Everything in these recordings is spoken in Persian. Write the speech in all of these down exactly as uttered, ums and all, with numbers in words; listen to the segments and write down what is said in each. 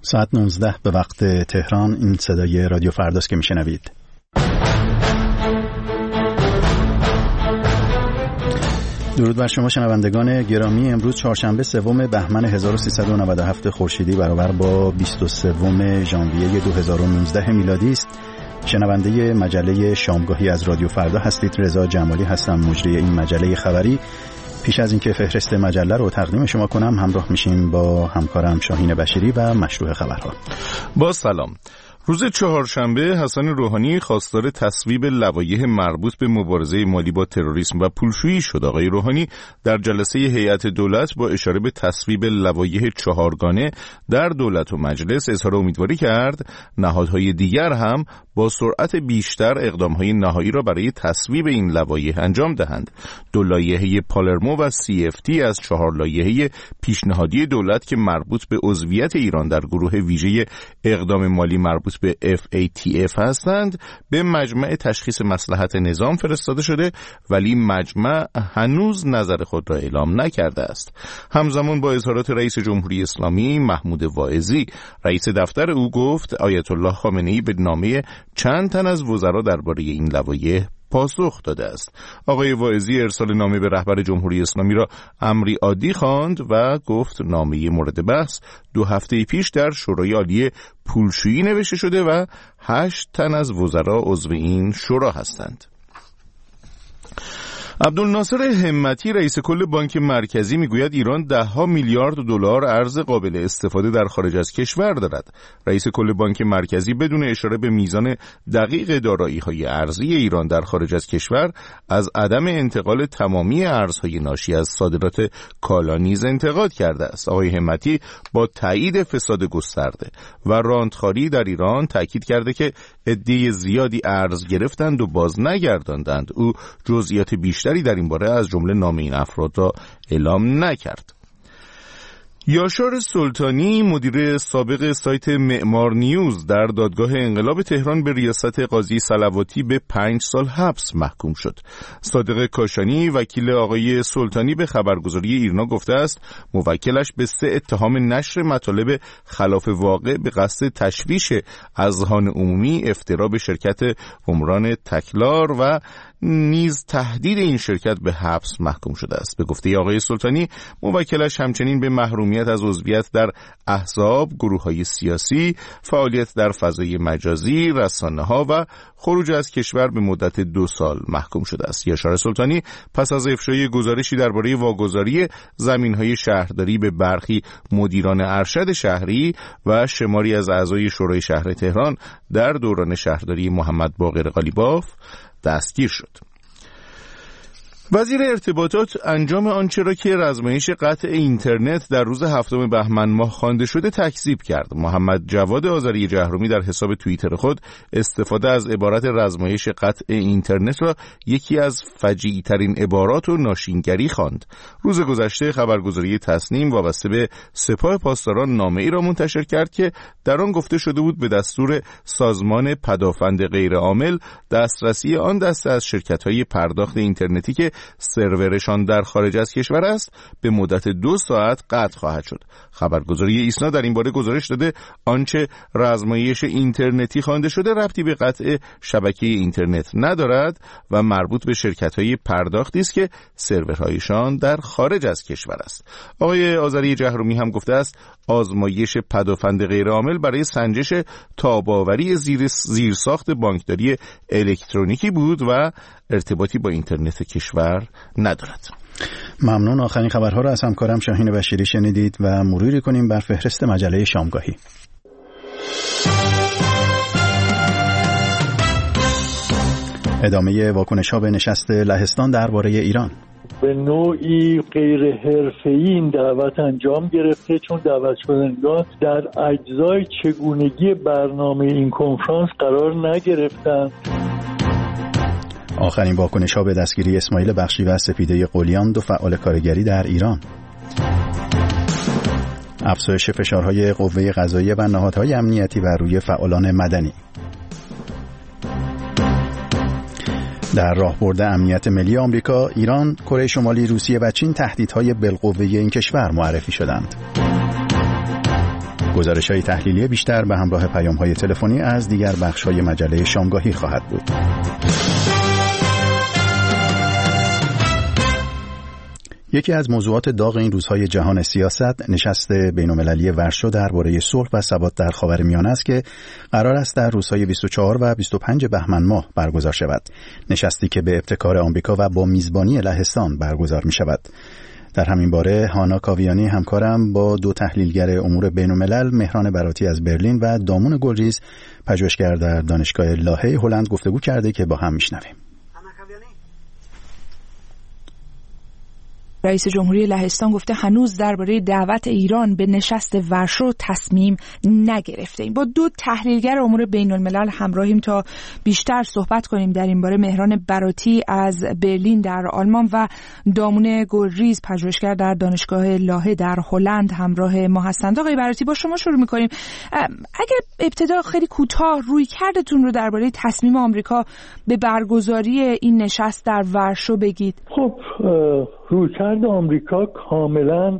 ساعت نوزده به وقت تهران. این صدای رادیو فرداست که میشنوید. درود بر شما شنوندگان گرامی. امروز چهارشنبه سوم بهمن هزار و سیصد و نود و هفت خورشیدی برابر با بیست و سوم ژانویه دو هزار و نوزده میلادی است. شنونده مجله شامگاهی از رادیو فردا هستید. رضا جمالی هستم، مجری این مجله خبری. پیش از اینکه فهرست مجله رو تقدیم شما کنم، همراه میشیم با همکارم شاهین بشیری و مشروع خبرها. با سلام. روز چهارشنبه حسن روحانی خواستار تصویب لوایح مربوط به مبارزه مالی با تروریسم و پولشویی شد. آقای روحانی در جلسه هیئت دولت با اشاره به تصویب لوایح چهارگانه در دولت و مجلس اظهار امیدواری کرد نهادهای دیگر هم با سرعت بیشتر اقدامهای نهایی را برای تصویب این لوایح انجام دهند. دو لایحه پالرمو و سی اف تی از چهار لایحه پیشنهادی دولت که مربوط به عضویت ایران در گروه ویژه اقدام مالی مربوط به اف ای تی اف هستند به مجمع تشخیص مصلحت نظام فرستاده شده، ولی مجمع هنوز نظر خود را اعلام نکرده است. همزمان با اظهارات رئیس جمهوری اسلامی محمود واعظی، رئیس دفتر او گفت آیت الله خامنه‌ای به نامه چند تن از وزرا درباره این لوایح پاسخ داده است. آقای واعظی ارسال نامه به رهبر جمهوری اسلامی را امری عادی خواند و گفت نامه مورد بحث دو هفته پیش در شورای عالی پولشویی نوشته شده و هشت تن از وزرا عضو این شورا هستند. عبدالناصر همتی رئیس کل بانک مرکزی میگوید ایران ده ها میلیارد دلار ارز قابل استفاده در خارج از کشور دارد. رئیس کل بانک مرکزی بدون اشاره به میزان دقیق دارایی‌های ارزی ایران در خارج از کشور از عدم انتقال تمامی ارزهای ناشی از صادرات کالا نیز انتقاد کرده است. آقای همتی با تایید فساد گسترده و رانتخواری در ایران تاکید کرده که عده زیادی ارز گرفتند و باز نگرداندند. او جزئیات بیشتری در این باره از جمله نام این افراد را اعلام نکرد. یاشار سلطانی مدیر سابق سایت معمار نیوز در دادگاه انقلاب تهران به ریاست قاضی صلواتی به پنج سال حبس محکوم شد. صادق کاشانی وکیل آقای سلطانی به خبرگزاری ایرنا گفته است موکلش به سه اتهام نشر مطالب خلاف واقع به قصد تشویش اذهان عمومی، افترا به شرکت عمران تکلار و نیز تهدید این شرکت به حبس محکوم شده است. به گفته آقای سلطانی موکلش همچنین به محرومیت از عضویت در احزاب، گروه‌های سیاسی، فعالیت در فضای مجازی، رسانه‌ها و خروج از کشور به مدت دو سال محکوم شده است. یاشار سلطانی پس از افشای گزارشی درباره واگذاری زمین‌های شهرداری به برخی مدیران ارشد شهری و شماری از اعضای شورای شهر تهران در دوران شهرداری محمد باقر قالیباف دستگیر شد. وزیر ارتباطات انجام آنچه را که رزمایش قطع اینترنت در روز هفتم بهمن ماه خوانده شده تکذیب کرد. محمد جواد آذری جهرومی در حساب توییتر خود استفاده از عبارت رزمایش قطع اینترنت را یکی از فجیع ترین عبارات و ناشینگری خواند. روز گذشته خبرگزاری تصنیم وابسته به سپاه پاسداران نامه‌ای را منتشر کرد که در آن گفته شده بود به دستور سازمان پدافند غیرعامل دسترسی آن دسته از شرکت‌های پرداخت اینترنتی که سرورشان در خارج از کشور است به مدت دو ساعت قطع خواهد شد. خبرگزاری ایسنا در این باره گزارش داده آنچه رزمایش اینترنتی خوانده شده ربطی به قطع شبکه اینترنت ندارد و مربوط به شرکت‌های پرداختی است که سرورهایشان در خارج از کشور است. آقای آذری جهرومی هم گفته است آزمایش پدافند غیرعامل برای سنجش تاب‌آوری زیر زیرساخت بانکداری الکترونیکی بود و ارتباطی با اینترنت کشور ندارد. ممنون. آخرین خبرها را از همکارم شاهین بشیری شنیدید و مروری کنیم بر فهرست مجله شامگاهی. ادامه واکنش‌ها به نشست لهستان درباره ایران. به نوعی غیر حرفه‌ای این دعوت انجام گرفته، چون دعوت شدگان در اجزای چگونگی برنامه این کنفرانس قرار نگرفتند. آخرین واکنش‌ها به دستگیری اسماعیل بخشی و سپیده قلیان، دو فعال کارگری در ایران. افزایش فشارهای قوه قضاییه و نهادهای امنیتی بر روی فعالان مدنی. در راهبرد امنیت ملی آمریکا، ایران، کره شمالی، روسیه و چین تهدیدهای بالقوه این کشور معرفی شدند. گزارش‌های تحلیلی بیشتر به همراه پیام‌های تلفنی از دیگر بخش‌های مجله شامگاهی خواهد بود. یکی از موضوعات داغ این روزهای جهان سیاست نشست بین‌المللی ورشو درباره صلح و ثبات در خاورمیانه است که قرار است در روزهای بیست و چهار و بیست و پنج بهمن ماه برگزار شود. نشستی که به ابتکار آمریکا و با میزبانی لهستان برگزار می شود. در همین باره هانا کاویانی همکارم با دو تحلیلگر امور بین‌الملل، مهران براتی از برلین و دامون گلریز، پژوهشگر در دانشگاه لاهه هلند گفتگو کرده که با هم میشنویم. رئیس جمهوری لهستان گفته هنوز درباره دعوت ایران به نشست ورشو تصمیم نگرفته ایم. با دو تحلیلگر امور بین الملل همراهیم تا بیشتر صحبت کنیم در این باره. مهران براتی از برلین در آلمان و دامون گلریز، پژوهشگر در دانشگاه لاهه در هلند همراه ما هستند. آقای براتی، با شما شروع می‌کنیم. اگر ابتدا خیلی کوتاه روی کردتون رو درباره تصمیم آمریکا به برگزاری این نشست در ورشو بگید. خب رویکرد آمریکا کاملا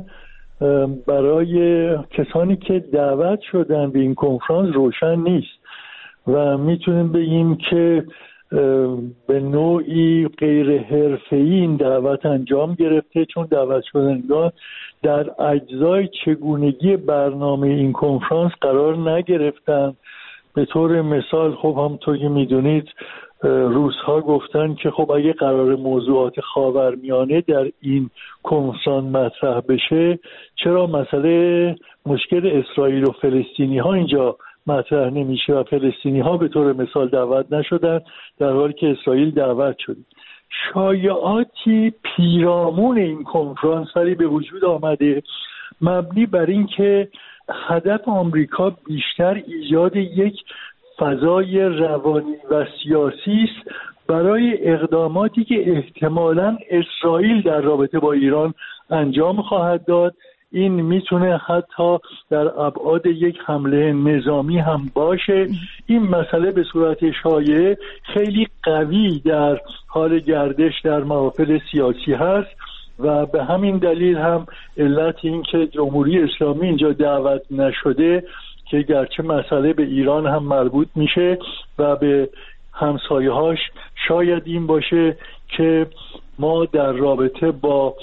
برای کسانی که دعوت شدن به این کنفرانس روشن نیست و میتونیم بگیم که به نوعی غیر حرفه‌ای این دعوت انجام گرفته، چون دعوت شدندگان در اجزای چگونگی برنامه این کنفرانس قرار نگرفتن. به طور مثال خب همونطور که میدونید روس‌ها گفتن که خب اگه قرار موضوعات خاورمیانه در این کنفرانس مطرح بشه، چرا مسئله مشکل اسرائیل و فلسطینی ها اینجا مطرح نمیشه و فلسطینی ها به طور مثال دعوت نشدن در حالی که اسرائیل دعوت شده. شایعاتی پیرامون این کنفرانس ولی به وجود آمده، مبنی بر این که هدف آمریکا بیشتر ایجاد یک فضای روانی و سیاسی است برای اقداماتی که احتمالاً اسرائیل در رابطه با ایران انجام خواهد داد. این میتونه حتی در ابعاد یک حمله نظامی هم باشه. این مسئله به صورت شایعه خیلی قوی در حال گردش در محافل سیاسی هست و به همین دلیل هم علت این که جمهوری اسلامی اینجا دعوت نشده، که گرچه مسئله به ایران هم مربوط میشه و به همسایه‌هاش، شاید این باشه که ما در رابطه با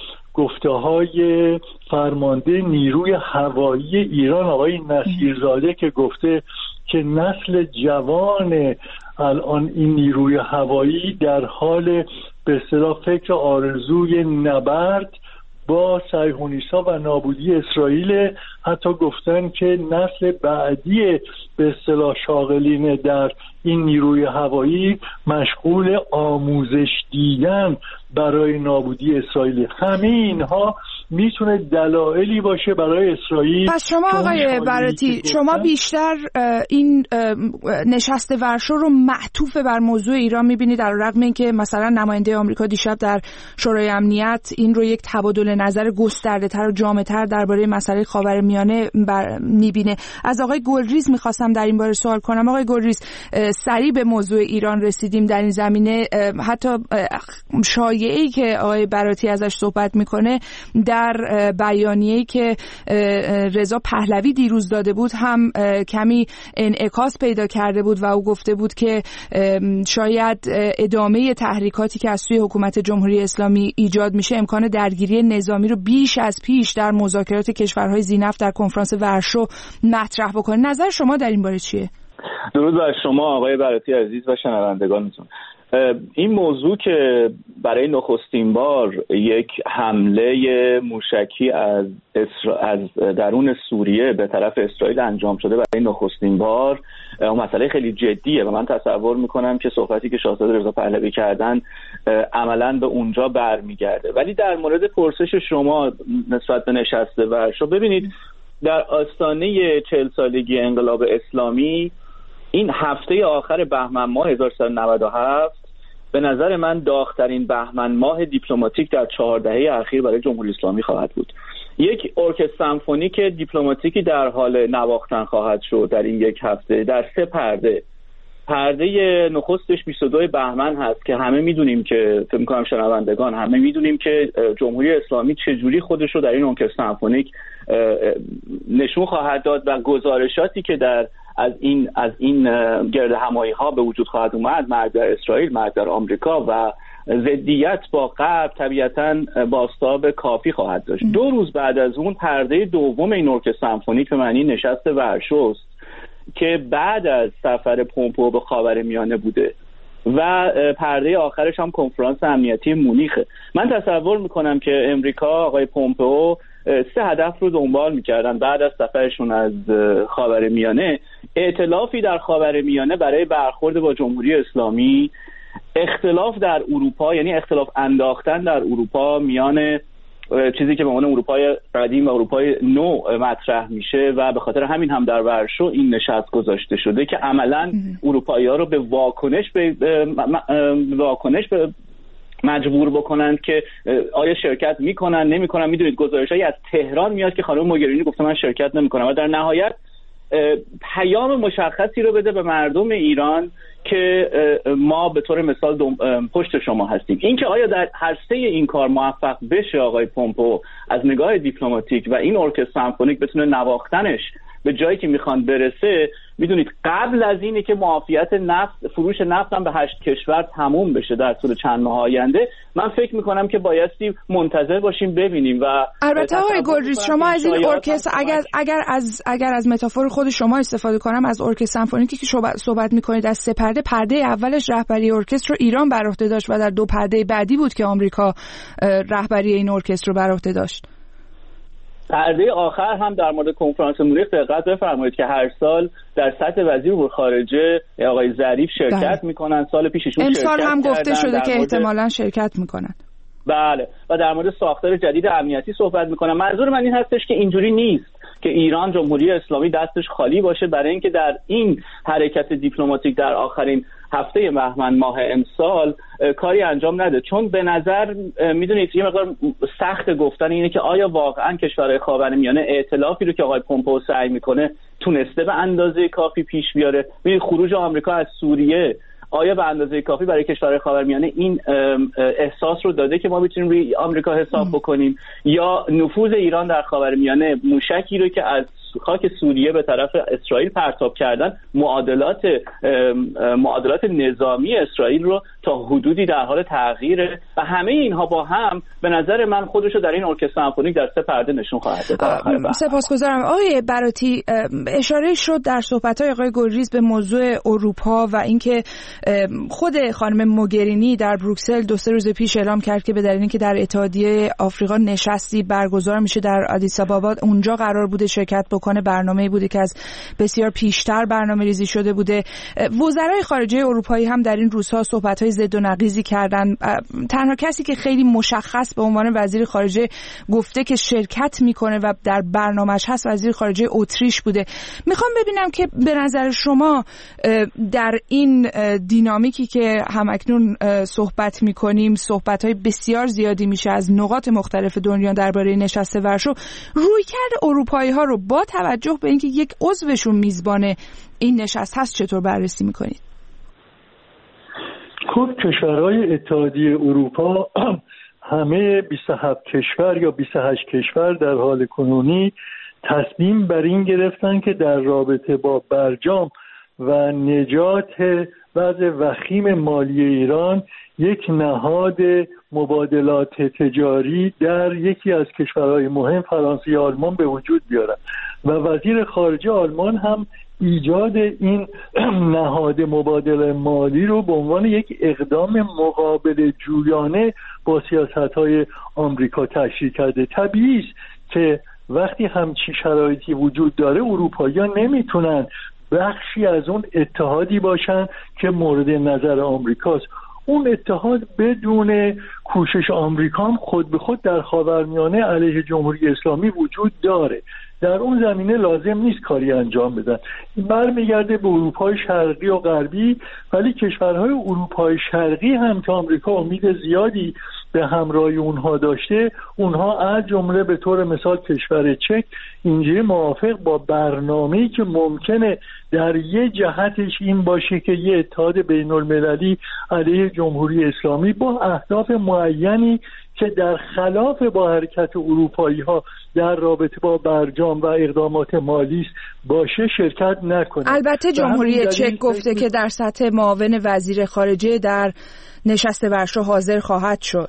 گفته‌های فرمانده نیروی هوایی ایران آقای نصیرزاده که گفته که نسل جوان الان این نیروی هوایی در حال به اصطلاح فکر آرزوی نبرد با صهیونیست‌ها و نابودی اسرائیل، حتی گفتن که نسل بعدی به اصطلاح شاغلین در این نیروی هوایی مشغول آموزش دیدن برای نابودی اسرائیل. همه اینها میتونه دلایلی باشه برای اسرائیل. پس شما آقای براتی، شما بیشتر این نشست ورشو رو معطوف بر موضوع ایران میبینید، در رغم اینکه مثلا نماینده آمریکا دیشب در شورای امنیت این رو یک تبادل نظر گسترده‌تر و جامع‌تر درباره مسئله خاورمیانه میبینه. از آقای گلریز میخواستم در این باره سوال کنم. آقای گلریز، سریع به موضوع ایران رسیدیم در این زمینه. حتی شایعه‌ای که آقای براتی ازش صحبت میکنه در بیانیه‌ای که رضا پهلوی دیروز داده بود هم کمی انعکاس پیدا کرده بود و او گفته بود که شاید ادامه تحریکاتی که از سوی حکومت جمهوری اسلامی ایجاد میشه امکان درگیری نظامی رو بیش از پیش در مذاکرات کشورهای ذی‌نفت در کنفرانس ورشو مطرح بکنه. نظر شما در این باره چیه؟ درود بر شما آقای براتی عزیز و شنوندگانتون. این موضوع که برای نخستین بار یک حمله موشکی از اسرا... از درون سوریه به طرف اسرائیل انجام شده برای نخستین بار مسئله خیلی جدیه و من تصور میکنم که صحبتی که شاهزاده رضا پهلوی کردن عملاً به اونجا برمیگرده. ولی در مورد پرسش شما نسبت به نشست ورشو، ببینید در آستانه چهل سالگی انقلاب اسلامی این هفته آخر بهمن ماه هزار و سیصد و نود و هفت به نظر من داغ‌ترین بهمن ماه دیپلماتیک در چهار دهه اخیر برای جمهوری اسلامی خواهد بود. یک ارکستر سمفونیک دیپلماتیکی در حال نواختن خواهد شد در این یک هفته در سه پرده. پرده نخستش بیست و دو بهمن هست که همه میدونیم که فکر می‌کنم شنوندگان همه میدونیم که جمهوری اسلامی چجوری خودش رو در این ارکستر سمفونیک نشون خواهد داد و گزارشاتی که در از این از این گرد همایی ها به وجود خواهد اومد، مرگ در اسرائیل، مرگ در آمریکا و ضدیت با غرب طبیعتاً بازتاب کافی خواهد داشت. دو روز بعد از اون پرده دوم این ارکستر سمفونیک به معنی نشست ورشو که بعد از سفر پومپئو به خاورمیانه بوده و پرده آخرش هم کنفرانس امنیتی مونیخه. من تصور میکنم که امریکا، آقای پومپئو سه هدف رو دنبال میکردن بعد از سفرشون از خاورمیانه: ائتلافی در خاورمیانه برای برخورد با جمهوری اسلامی، اختلاف در اروپا، یعنی اختلاف انداختن در اروپا میان چیزی که به عنوان اروپای قدیم و اروپای نو مطرح میشه و به خاطر همین هم در ورشو این نشست گذاشته شده که عملاً اروپایی‌ها رو به واکنش به واکنش به مجبور بکنند که آیا شرکت میکنن نمیکنن. میدونید گزارشایی از تهران میاد که خانم موگرینی گفته من شرکت نمیکنم و در نهایت پیام مشخصی رو بده به مردم ایران که ما به طور مثال پشت شما هستیم. اینکه آیا در هر سه این کار موفق بشه آقای پومپئو از نگاه دیپلماتیک و این ارکستر سمفونیک بتونه نواختنش به جایی که میخوان برسه، میدونید قبل از اینه که معافیت نفت، فروش نفت هم به هشت کشور تموم بشه در طول چند ماه آینده، من فکر میکنم که بایستی منتظر باشیم ببینیم. و البته آقای گلریز شما از این ارکستر اگر اگر از اگر از متافور خود شما استفاده کنم، از ارکستر سمفونیکی که شما صحبت میکنید از سه پرده، پرده اولش رهبری ارکستر رو ایران بر عهده داشت و در دو پرده بعدی بود که آمریکا رهبری این ارکستر رو بر عهده داشت. پرده آخر هم در مورد کنفرانس مونیخ دقت بفرمایید که هر سال در سطح وزیر امور خارجه آقای ظریف شرکت میکنن. سال پیششون امسال شرکت هم گفته شده که مورد... احتمالاً شرکت میکنن. بله، و در مورد ساختار جدید امنیتی صحبت میکنن. منظور من این هستش که اینجوری نیست که ایران، جمهوری اسلامی دستش خالی باشه برای اینکه در این حرکت دیپلماتیک در آخرین هفته بهمن ماه امسال کاری انجام نده. چون به نظر میدونید یه مقدار سخت گفتن اینه که آیا واقعا کشورهای خاورمیانه ائتلافی رو که آقای پومپئو سعی میکنه تونسته به اندازه کافی پیش بیاره. ببینید خروج آمریکا از سوریه آیا به اندازه کافی برای کشورهای خاورمیانه این احساس رو داده که ما بتونیم روی آمریکا حساب بکنیم، یا نفوذ ایران در خاورمیانه موشکی رو که از خاک سوریه به طرف اسرائیل پرتاب کردن معادلات معادلات نظامی اسرائیل رو تا حدودی در حال تغییره و همه اینها با هم به نظر من خودش رو در این ارکستر سمفونیک در سه پرده نشون خواهد داد. سپاسگزارم. آقای براتی، اشاره شد در صحبت‌های آقای گلریز به موضوع اروپا و اینکه خود خانم موگرینی در بروکسل دو سه روز پیش اعلام کرد که به دلیل اینکه در اتحادیه آفریقا نشستی برگزار میشه در آدیس آبابا، اونجا قرار بوده شرکت بکنه. برنامه‌ای بوده که از بسیار پیشتر برنامه‌ریزی شده بوده. وزرای خارجه اروپایی هم در این روزها صحبت‌های ضد و نقیضی کردن. تنها کسی که خیلی مشخص به عنوان وزیر خارجه گفته که شرکت میکنه و در برنامه‌اش هست وزیر خارجه اتریش بوده. میخوام ببینم که به نظر شما در این دینامیکی که همکنون صحبت میکنیم، صحبت‌های بسیار زیادی میشه از نقاط مختلف دنیا درباره نشست ورشو، رویکرد اروپایی‌ها رو با توجه به اینکه یک عضوشون میزبان این نشست هست چطور بررسی میکنید؟ خب کشورهای اتحادیه اروپا همه بیست و هفت کشور یا بیست و هشت کشور در حال کنونی تصمیم بر این گرفتن که در رابطه با برجام و نجات وضع وخیم مالی ایران یک نهاد مبادلات تجاری در یکی از کشورهای مهم فرانسه یا آلمان به وجود بیارن و وزیر خارجه آلمان هم ایجاد این نهاد مبادله مالی رو به عنوان یک اقدام مقابل جویانه با سیاست‌های آمریکا تشریح کرده. طبیعی است که وقتی همچین شرایطی وجود داره اروپایی‌ها نمیتونن بخشی از اون اتحادی باشن که مورد نظر آمریکاست. اون اتحاد بدون کوشش آمریکا هم خود به خود در خاورمیانه علیه جمهوری اسلامی وجود داره. در اون زمینه لازم نیست کاری انجام بدن. برمیگرده به اروپای شرقی و غربی، ولی کشورهای اروپای شرقی هم که آمریکا امید زیادی به همراهی اونها داشته، اونها از جمله به طور مثال کشور چک اینجوری موافق با برنامه‌ای که ممکنه در یه جهتش این باشه که یه اتحاد بین المللی علیه جمهوری اسلامی با اهداف معینی که در خلاف با حرکت اروپایی ها در رابطه با برجام و اقدامات مالی باشه شرکت نکنه. البته جمهوری چک گفته که در سطح معاون وزیر خارجه در نشست ورشو حاضر خواهد شد.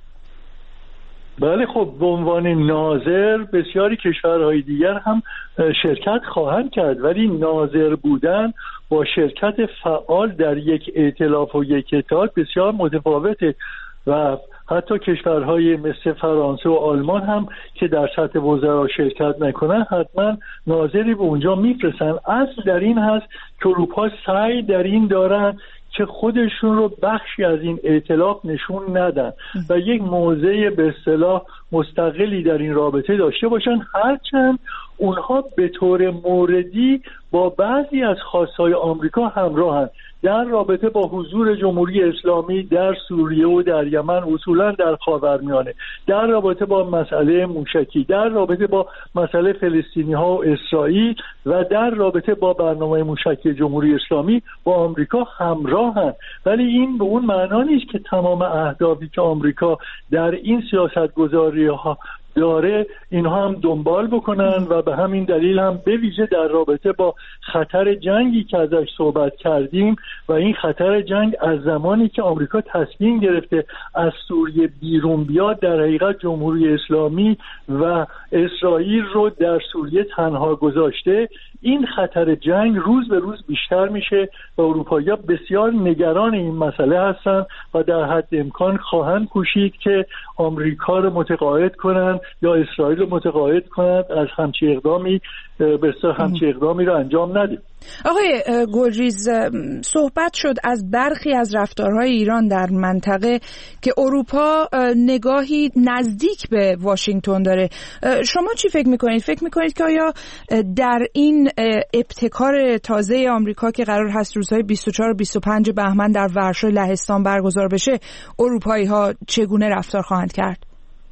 بله خب به عنوان ناظر بسیاری کشورهای دیگر هم شرکت خواهند کرد، ولی ناظر بودن با شرکت فعال در یک ائتلاف و یک اتحاد بسیار متفاوته و حتی کشورهای مثل فرانسه و آلمان هم که در سطح وزرا شرکت نکنن حتما ناظری به اونجا میفرستن. اصل در این هست که اروپا سعی در این دارن که خودشون رو بخشی از این ائتلاف نشون ندن و یک موضع به اصطلاح مستقلی در این رابطه داشته باشن، هرچند اونها به طور موردی با بعضی از خواستهای آمریکا همراهن در رابطه با حضور جمهوری اسلامی در سوریه و در یمن، اصولا در خاورمیانه، در رابطه با مسئله موشکی، در رابطه با مسئله فلسطینی ها و اسرائیل و در رابطه با برنامه موشکی جمهوری اسلامی با آمریکا همراهن. ولی این به اون معنا نیست که تمام اهدافی که آمریکا در این سیاستگذاری ها داره اینها هم دنبال بکنن و به همین دلیل هم به ویژه در رابطه با خطر جنگی که ازش صحبت کردیم و این خطر جنگ از زمانی که آمریکا تصمیم گرفته از سوریه بیرون بیاد در حقیقت جمهوری اسلامی و اسرائیل رو در سوریه تنها گذاشته. این خطر جنگ روز به روز بیشتر میشه و اروپایی‌ها بسیار نگران این مسئله هستن و در حد امکان خواهند کوشید که آمریکا رو متقاعد کنند یا اسرائیل رو متقاعد کنند از همچین اقدامی به اصطلاح همچین اقدامی رو انجام نده. آقای گلریز، صحبت شد از برخی از رفتارهای ایران در منطقه که اروپا نگاهی نزدیک به واشنگتن داره. شما چی فکر میکنید؟ فکر میکنید که آیا در این ابتکار تازه آمریکا که قرار هست روزهای بیست و چهار و بیست و پنج بهمن در ورشو لهستان برگزار بشه، اروپایی ها چگونه رفتار خواهند کرد؟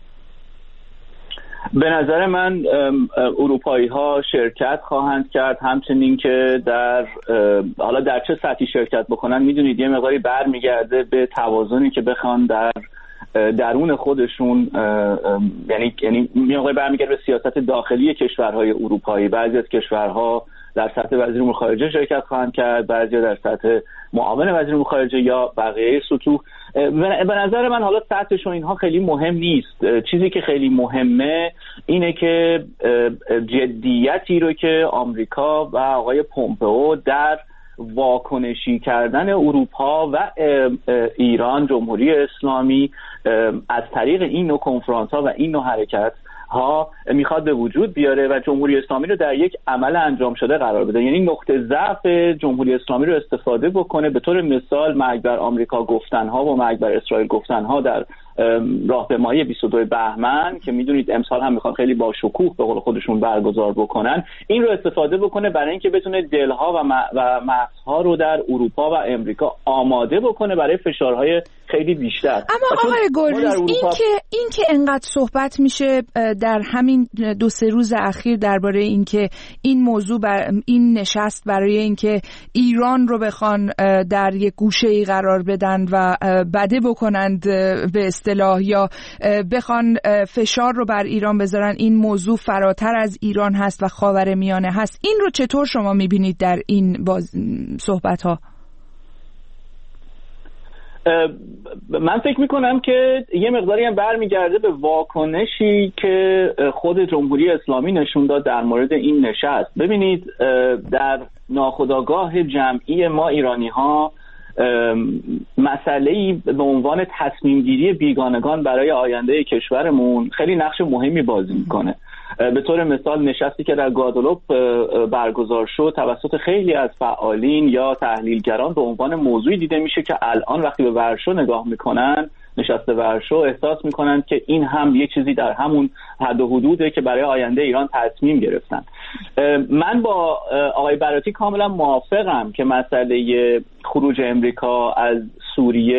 به نظر من اروپایی ها شرکت خواهند کرد، همچنین که در حالا در چه سطحی شرکت بکنن میدونید یه مقداری برمیگرده به توازنی که بخوان در درون خودشون، یعنی یعنی یه مقداری برمیگرده به سیاست داخلی کشورهای اروپایی. بعضی از کشورها در سطح وزیر امور خارجه شرکت خواهند کرد، بعضی در سطح معاون وزیر امور خارجه یا بقیه سطوح. به نظر من حالا سطحش و اینها خیلی مهم نیست. چیزی که خیلی مهمه اینه که جدیتی رو که آمریکا و آقای پومپئو در واکنشی کردن اروپا و ایران، جمهوری اسلامی، از طریق این نوع کنفرانس ها و این نوع حرکت ها میخواد به وجود بیاره و جمهوری اسلامی رو در یک عمل انجام شده قرار بده. یعنی نقطه ضعف جمهوری اسلامی رو استفاده بکنه. به طور مثال مرگ بر آمریکا گفتنها و مرگ بر اسرائیل گفتنها در راهپیمایی بیست و دو بهمن که میدونید امسال هم میخوان خیلی با شکوه به قول خودشون برگزار بکنن، این رو استفاده بکنه برای اینکه بتونه دلها و و مغزها رو در اروپا و امریکا آماده بکنه برای فشارهای خیلی بیشتر. اما آقای گلریز، این که این که انقدر صحبت میشه در همین دو سه روز اخیر درباره این که این موضوع بر این نشست برای اینکه ایران رو بخوان در یک گوشه‌ای قرار بدن و بده بکنند به اصطلاح یا بخوان فشار رو بر ایران بذارن، این موضوع فراتر از ایران هست و خاورمیانه هست. این رو چطور شما میبینید در این باز صحبت ها؟ من فکر میکنم که یه مقداری هم برمیگرده به واکنشی که خود جمهوری اسلامی نشون داد در مورد این نشست. ببینید در ناخودآگاه جمعی ما ایرانی ها مسئله‌ای به عنوان تصمیم گیری بیگانگان برای آینده کشورمون خیلی نقش مهمی بازی میکنه. به طور مثال نشستی که در گوادلوپ برگزار شد توسط خیلی از فعالین یا تحلیلگران به عنوان موضوعی دیده میشه که الان وقتی به ورشو نگاه میکنن، نشست ورشو، احساس میکنن که این هم یک چیزی در همون حد و حدوده که برای آینده ایران تصمیم گرفتن. من با آقای براتی کاملا موافقم که مسئله خروج امریکا از سوریه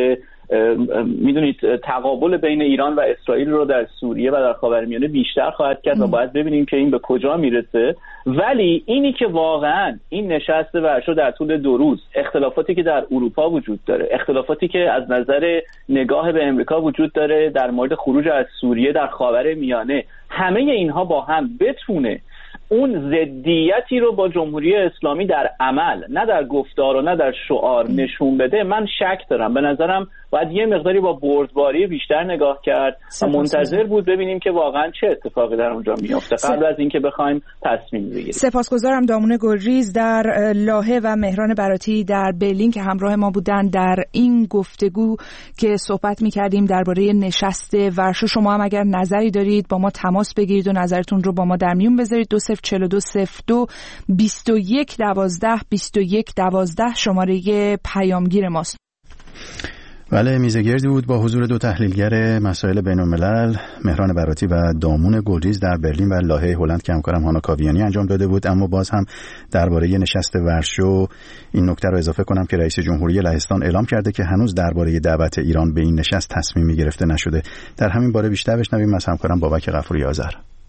میدونید تقابل بین ایران و اسرائیل رو در سوریه و در خاورمیانه بیشتر خواهد کرد و باید ببینیم که این به کجا میرسه. ولی اینی که واقعا این نشست ورشو در طول دو روز اختلافاتی که در اروپا وجود داره، اختلافاتی که از نظر نگاه به امریکا وجود داره در مورد خروج از سوریه در خاورمیانه، همه اینها با هم بتونه اون ضدیتی رو با جمهوری اسلامی در عمل، نه در گفتار و نه در شعار نشون بده، من شک دارم. به نظرم باید یه مقداری با بردباری بیشتر نگاه کرد و منتظر بود ببینیم که واقعا چه اتفاقی در اونجا میفته قبل از اینکه بخوایم تصمیم بگیریم. سپاسگزارم دامون گلریز در لاهه و مهران براتی در برلین که همراه ما بودن در این گفتگو که صحبت می‌کردیم درباره نشست ورشو. شما هم اگر نظری دارید با ما تماس بگیرید و نظرتون رو با ما در میون بذارید. دو صفر چهار دو صفر دو بیست و یک دوازده بیست و یک دوازده شماره پیامگیر ماست. بله، میزگردی بود با حضور دو تحلیلگر مسائل بین الملل، مهران براتی و دامون گلریز در برلین و لاهه هلند که همکارم هانا کاویانی انجام داده بود. اما باز هم درباره نشست ورشو این نکته رو اضافه کنم که رئیس جمهوری لهستان اعلام کرده که هنوز درباره دعوت ایران به این نشست تصمیمی گرفته نشده. در همین باره بیشتر بشنویم از همکارم بابک غفوری آذر.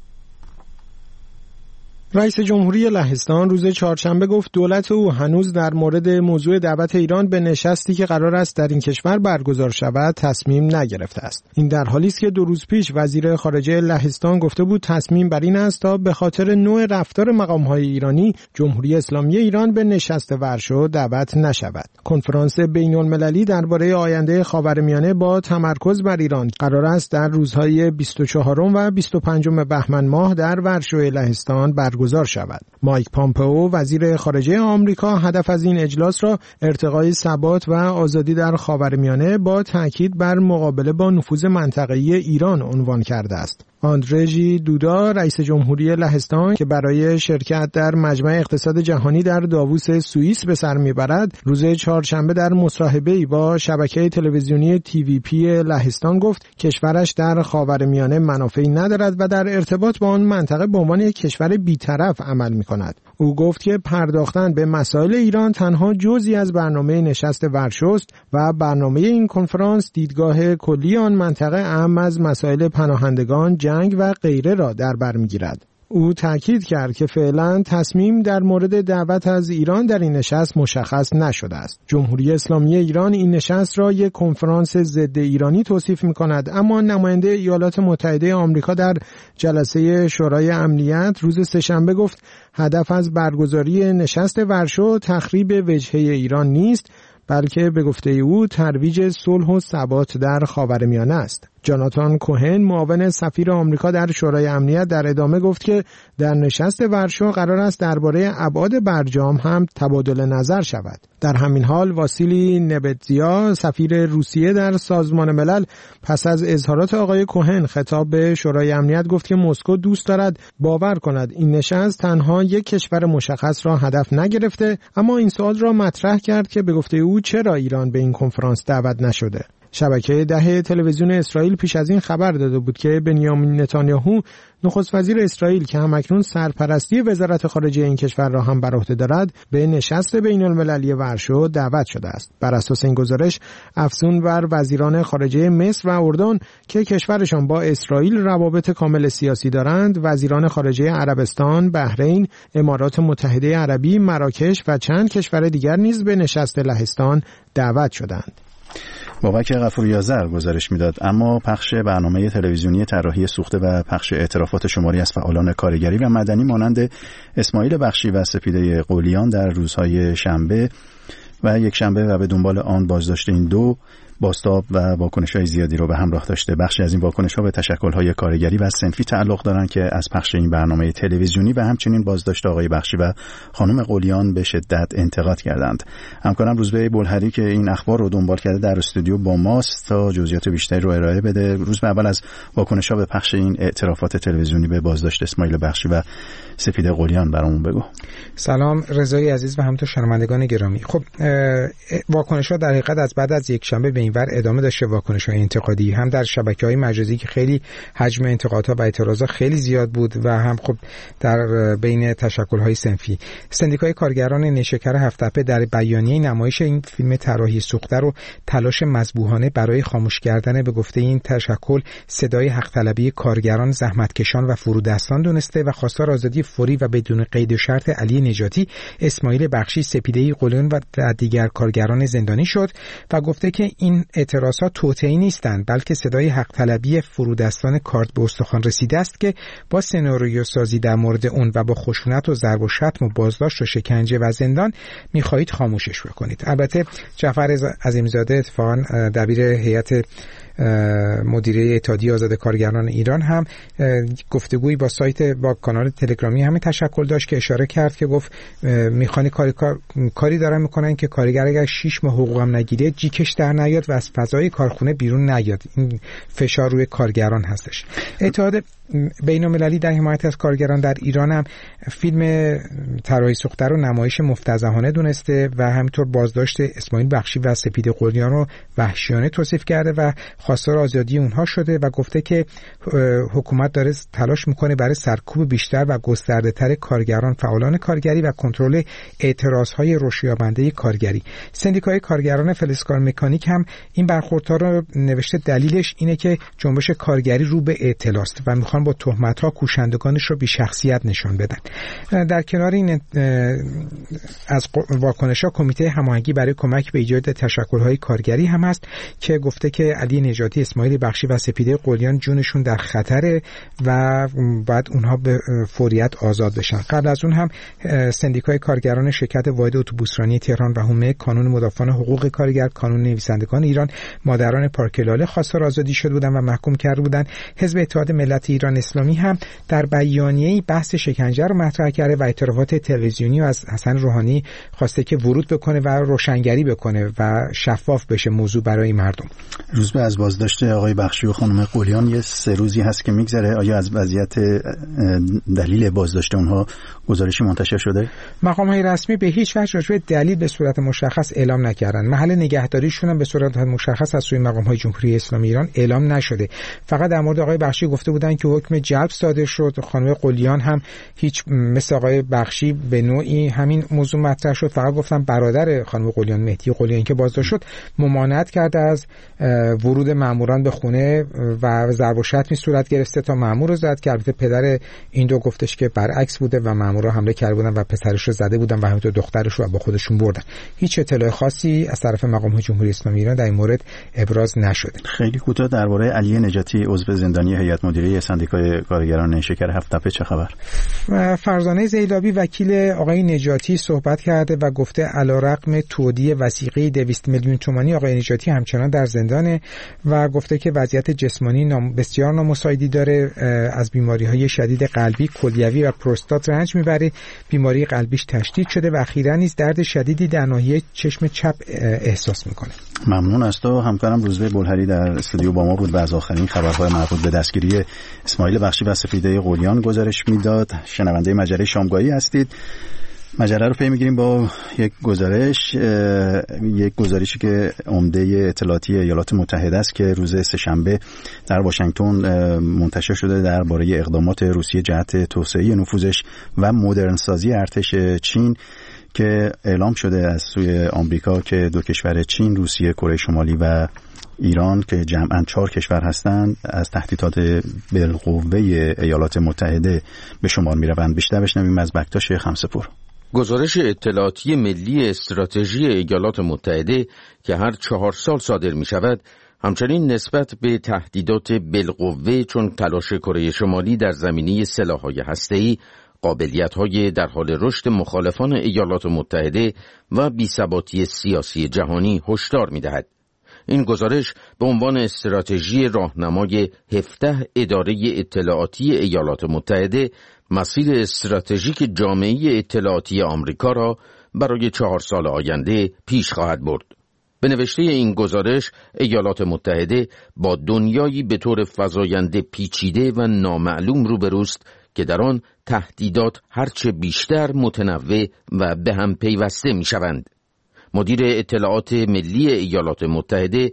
رئیس جمهوری لهستان روز چهارشنبه گفت دولت او هنوز در مورد موضوع دعوت ایران به نشستی که قرار است در این کشور برگزار شود تصمیم نگرفته است. این در حالی است که دو روز پیش وزیر خارجه لهستان گفته بود تصمیم بر این است تا به خاطر نوع رفتار مقام‌های ایرانی جمهوری اسلامی ایران به نشست ورشو دعوت نشود. کنفرانس بین‌المللی درباره آینده خاورمیانه با تمرکز بر ایران قرار است در روزهای بیست و چهارم و بیست و پنجم بهمن ماه در ورشو لهستان برگزار گزار شود. مایک پامپئو وزیر خارجه آمریکا هدف از این اجلاس را ارتقای ثبات و آزادی در خاورمیانه با تاکید بر مقابله با نفوذ منطقه‌ای ایران عنوان کرده است. آندرژی دودا رئیس جمهوری لهستان که برای شرکت در مجمع اقتصاد جهانی در داووس سوئیس به سر میبرد، روز چهارشنبه در مصاحبه‌ای با شبکه تلویزیونی تی وی پی لهستان گفت کشورش در خاورمیانه منافعی ندارد و در ارتباط با آن منطقه به عنوان یک کشور بی‌طرف عمل می‌کند. او گفت که پرداختن به مسائل ایران تنها جزئی از برنامه نشست ورشو است و برنامه این کنفرانس دیدگاه کلی آن منطقه اهم از مسائل پناهندگان، جنگ و غیره را در بر می‌گیرد. او تاکید کرد که فعلا تصمیم در مورد دعوت از ایران در این نشست مشخص نشده است. جمهوری اسلامی ایران این نشست را یک کنفرانس ضد ایرانی توصیف می‌کند، اما نماینده ایالات متحده آمریکا در جلسه شورای امنیت روز سه‌شنبه گفت هدف از برگزاری نشست ورشو تخریب وجهه ایران نیست، بلکه به گفته او ترویج صلح و ثبات در خاورمیانه است. جاناتان کوهن معاون سفیر آمریکا در شورای امنیت در ادامه گفت که در نشست ورشو قرار است درباره ابعاد برجام هم تبادل نظر شود. در همین حال واسیلی نبتزیا سفیر روسیه در سازمان ملل پس از اظهارات آقای کوهن خطاب به شورای امنیت گفت که مسکو دوست دارد باور کند این نشست تنها یک کشور مشخص را هدف نگرفته، اما این سوال را مطرح کرد که به گفته او چرا ایران به این کنفرانس دعوت نشده. شبکه ده تلویزیون اسرائیل پیش از این خبر داده بود که بنیامین نتانیاهو نخست وزیر اسرائیل که همکنون سرپرستی وزارت خارجه این کشور را هم بر عهده دارد به نشست بین‌المللی ورشو دعوت شده است. بر اساس این گزارش افزون بر وزیران خارجه مصر و اردن که کشورشان با اسرائیل روابط کامل سیاسی دارند، وزیران خارجه عربستان، بحرین، امارات متحده عربی، مراکش و چند کشور دیگر نیز به نشست لهستان دعوت شدند. بابک غفوری آذر گزارش میداد. اما پخش برنامه تلویزیونی طراحی سوخته و پخش اعترافات شماری از فعالان کارگری و مدنی مانند اسماعیل بخشی و سپیده قلیان در روزهای شنبه و یک شنبه و به دنبال آن بازداشت این دو بازتاب و واکنش‌های زیادی رو به همراه داشته. بخشی از این واکنش‌ها به تشکل‌های کارگری و صنفی تعلق دارند که از پخش این برنامه تلویزیونی و همچنین بازداشت آقای بخشی و خانم قلیان به شدت انتقاد کردند. همکارم روزبه بلهری که این اخبار رو دنبال کرده در استودیو با ماست تا جزئیات بیشتری رو ارائه بده. روزبه، اول از واکنش‌ها به پخش این اعترافات تلویزیونی به بازداشت اسماعیل بخشی و سپیده قلیان برامون بگو. سلام رضای عزیز و همینطور شنوندگان گرامی. خب واکنش‌ها در حقیقت از بعد از یک شنبه به اینور ادامه داشته واکنش‌های انتقادی، هم در شبکه‌های مجازی که خیلی حجم انتقادها و اعتراضات خیلی زیاد بود و هم خب در بین تشکل‌های صنفی. سندیکای کارگران نیشکر هفت‌تپه در بیانیه نمایش این فیلم طراحی سوخته رو تلاش مذبوحانه برای خاموش کردن به گفته این تشکل صدای حق طلبی کارگران، زحمتکشان و فرودستان دونسته و خواستار آزادی فوری و بدون قید و شرط علی نجاتی، اسماعیل بخشی، سپیده قلیون و دیگر کارگران زندانی شد و گفته که این اعتراضات توطئه‌ای نیستند بلکه صدای حق طلبی فرودستان کارد به استخوان رسیده است که با سناریو سازی در مورد اون و با خشونت و ضرب و شتم و بازداشت و شکنجه و زندان می‌خواهید خاموشش بکنید. البته جعفر عظیمزاده اتفاقاً دبیر هیئت مدیره اتحادیه آزاد کارگران ایران هم گفتگویی با سایت با کانال تلگرامی همین تشکل داشت که اشاره کرد که گفت میخوان کاری کار کاری دارن میکنن که کارگر اگر شش ماه حقوقم نگیره جیکش در نیاد و از فضای کارخونه بیرون نیاد. این فشار روی کارگران هستش. اتحاد بین‌المللی در حمایت از کارگران در ایران هم فیلم طراحی سوخته رو نمایش مفتضحانه دونسته و همینطور بازداشت اسماعیل بخشی و سپیده قلیون رو وحشیانه توصیف کرده و خواستار آزادی اونها شده و گفته که حکومت داره تلاش میکنه برای سرکوب بیشتر و گسترده تر کارگران، فعالان کارگری و کنترل اعتراضهای رشدیابنده کارگری. سندیکای کارگران فلزکار مکانیک هم این برخوردها رو نوشته دلیلش اینه که جنبش کارگری رو به اعتلاع است و میخوان با تهمت‌ها کوشندگانش رو بی شخصیت نشان بدن. در کنار این از واکنش‌ها کمیته هماهنگی برای کمک به ایجاد تشکل‌های کارگری هم هست که گفته که علی نجاتی، اسماعیل بخشی و سپیده قلیون جونشون در خطره و بعد اونها به فوریت آزاد بشن. قبل از اون هم سندیکای کارگران شرکت واحد اتوبوسرانی تهران و حومه، کانون مدافعان حقوق کارگر، کانون نویسندگان ایران، مادران پارک لاله خواستار آزادی شده بودن و محکوم کرده بودن. حزب اتحاد ملت ایران اسلامی هم در بیانیه‌ای بحث شکنجه رو مطرح کرده و اعترافات تلویزیونی از حسن روحانی خواسته که ورود بکنه و روشنگری بکنه و شفاف بشه موضوع برای مردم. روز به از بازداشت آقای بخشی و خانم قلیون یه سه روزی هست که میگذره. آیا از وضعیت دلیل بازداشت اونها گزارشی منتشر شده؟ مقام‌های رسمی به هیچ وجه راجع به دلیل به صورت مشخص اعلام نکردن. محل نگهداریشون هم به صورت مشخص از سوی مقام‌های جمهوری اسلامی ایران اعلام نشده. فقط در مورد آقای بخشی گفته بودن که حکم جلب صادر شد. خانم قلیون هم هیچ مثل آقای بخشی به نوعی همین موضوع مطرح شد. فقط گفتم برادر خانم قلیون، مهدی قلیون که بازداشت شد، ممانعت کرده از ورود ماموران به خونه و ضرب و شتمی صورت گرفته تا مامور رو زد که البته پدر این دو گفتش که برعکس بوده و مامورا حمله کرده بودن و پسرش رو زده بودن و همینطور دخترش رو با خودشون بردن. هیچ اطلاع خاصی از طرف مقام‌های جمهوری اسلامی ایران در این مورد ابراز نشده. خیلی کوتاه درباره علی نجاتی، عضو زندانی هیئت مدیره سندیکای کارگران نیشکر هفت‌تپه چه خبر؟ فرزانه زیلابی وکیل آقای نجاتی صحبت کرده و گفته علیرغم تودیع وثیقه دویست میلیون تومانی آقای نجاتی همچنان در زندانه و گفته که وضعیت جسمانی نام بسیار نامساعدی داره، از بیماری‌های شدید قلبی، کلیوی و پروستات رنج میبره، بیماری قلبیش تشدید شده و اخیراً نیز درد شدیدی در ناحیه چشم چپ احساس میکنه. ممنون از تو. همکارم روزبه بلهری در استودیو با ما بود و از آخرین خبرهای مربوط به دستگیری اسماعیل بخشی و سپیده قلیون گزارش میداد. شنونده مجله شامگاهی هستید. مجله رو پی میگیریم با یک گزارش یک گزارشی که عمده اطلاعاتی ایالات متحده است که روز سه‌شنبه در واشنگتن منتشر شده درباره اقدامات روسیه جهت توسعه نفوذش و مدرن سازی ارتش چین که اعلام شده از سوی آمریکا که دو کشور چین، روسیه، کره شمالی و ایران که جمعاً چهار کشور هستند از تهدیدات بالقوه ایالات متحده به شمار می‌روند. بیشتر بشنویم از بکتاش خمسه‌پور. گزارش اطلاعاتی ملی استراتژی ایالات متحده که هر چهار سال صادر می شود همچنین نسبت به تهدیدات بالقوه چون تلاش کره شمالی در زمینه سلاح‌های هسته‌ای، قابلیت‌های در حال رشد مخالفان ایالات متحده و بی‌ثباتی سیاسی جهانی هشدار می‌دهد. این گزارش به عنوان استراتژی راهنمای هفده اداره اطلاعاتی ایالات متحده مسیر استراتژیک جامعه اطلاعاتی آمریکا را برای چهار سال آینده پیش خواهد برد. به نوشته این گزارش، ایالات متحده با دنیایی به طور فزاینده پیچیده و نامعلوم روبروست که در آن تهدیدات هرچه بیشتر متنوع و به هم پیوسته می شوند. مدیر اطلاعات ملی ایالات متحده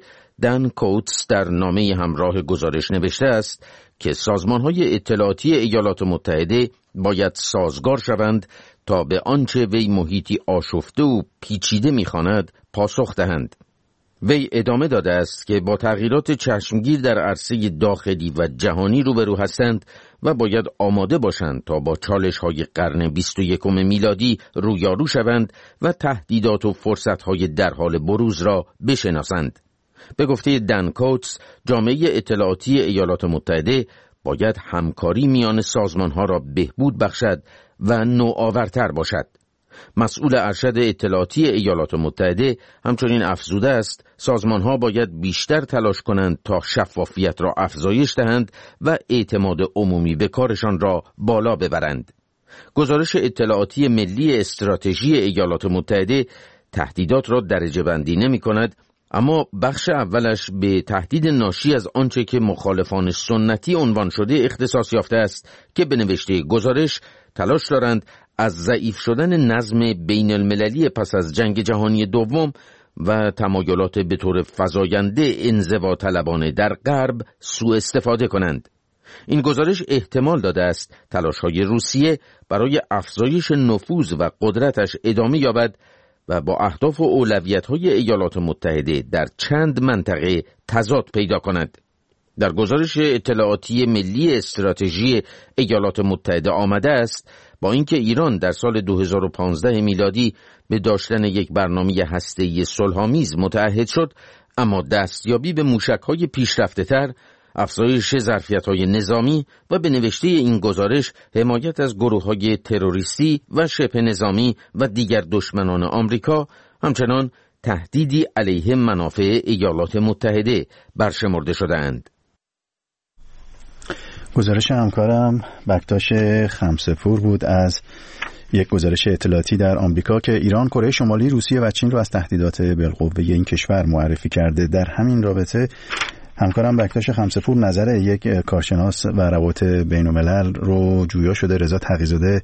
دن کوتس در نامه همراه گزارش نوشته است که سازمان‌های اطلاعاتی ایالات متحده باید سازگار شوند تا به آنچه وی محیطی آشفته و پیچیده می‌خواند پاسخ دهند. وی ادامه داده است که با تغییرات چشمگیر در عرصه داخلی و جهانی روبرو هستند و باید آماده باشند تا با چالش‌های قرن بیست و یکم میلادی رویارو شوند و تهدیدات و فرصت‌های در حال بروز را بشناسند. به گفته دن کوتس، جامعه اطلاعاتی ایالات متحده باید همکاری میان سازمان‌ها را بهبود بخشد و نوآورتر باشد. مسئول ارشد اطلاعاتی ایالات متحده همچنین افزوده است سازمان‌ها باید بیشتر تلاش کنند تا شفافیت را افزایش دهند و اعتماد عمومی به کارشان را بالا ببرند. گزارش اطلاعاتی ملی استراتژی ایالات متحده تهدیدات را درجه بندی نمی کند، اما بخش اولش به تهدید ناشی از آنچه که مخالفان سنتی عنوان شده اختصاص یافته است که به نوشته گزارش تلاش دارند از ضعیف شدن نظم بین المللی پس از جنگ جهانی دوم و تمایلات به طور فزاینده انزوا طلبانه در غرب سوء استفاده کنند. این گزارش احتمال داده است تلاش‌های روسیه برای افزایش نفوذ و قدرتش ادامه یابد و با اهداف و اولویت‌های ایالات متحده در چند منطقه تضاد پیدا کند. در گزارش اطلاعاتی ملی استراتژی ایالات متحده آمده است با اینکه ایران در سال دو هزار و پانزده میلادی به داشتن یک برنامه هسته‌ای صلح‌آمیز متعهد شد، اما دستیابی به موشک‌های پیشرفته‌تر، افزایش ظرفیت‌های نظامی و به نوشته این گزارش حمایت از گروه‌های تروریستی و شبه نظامی و دیگر دشمنان آمریکا همچنان تهدیدی علیه منافع ایالات متحده برشمرده شده‌اند. گزارش همکارم بکتاش خمسه‌پور بود از یک گزارش اطلاعاتی در آمریکا که ایران، کره شمالی، روسیه و چین را از تهدیدات بالقوه این کشور معرفی کرده. در همین رابطه همکارم بکتاش خمسه‌پور نظر یک کارشناس و روابط بین‌الملل رو جویا شده، رضا تقی‌زاده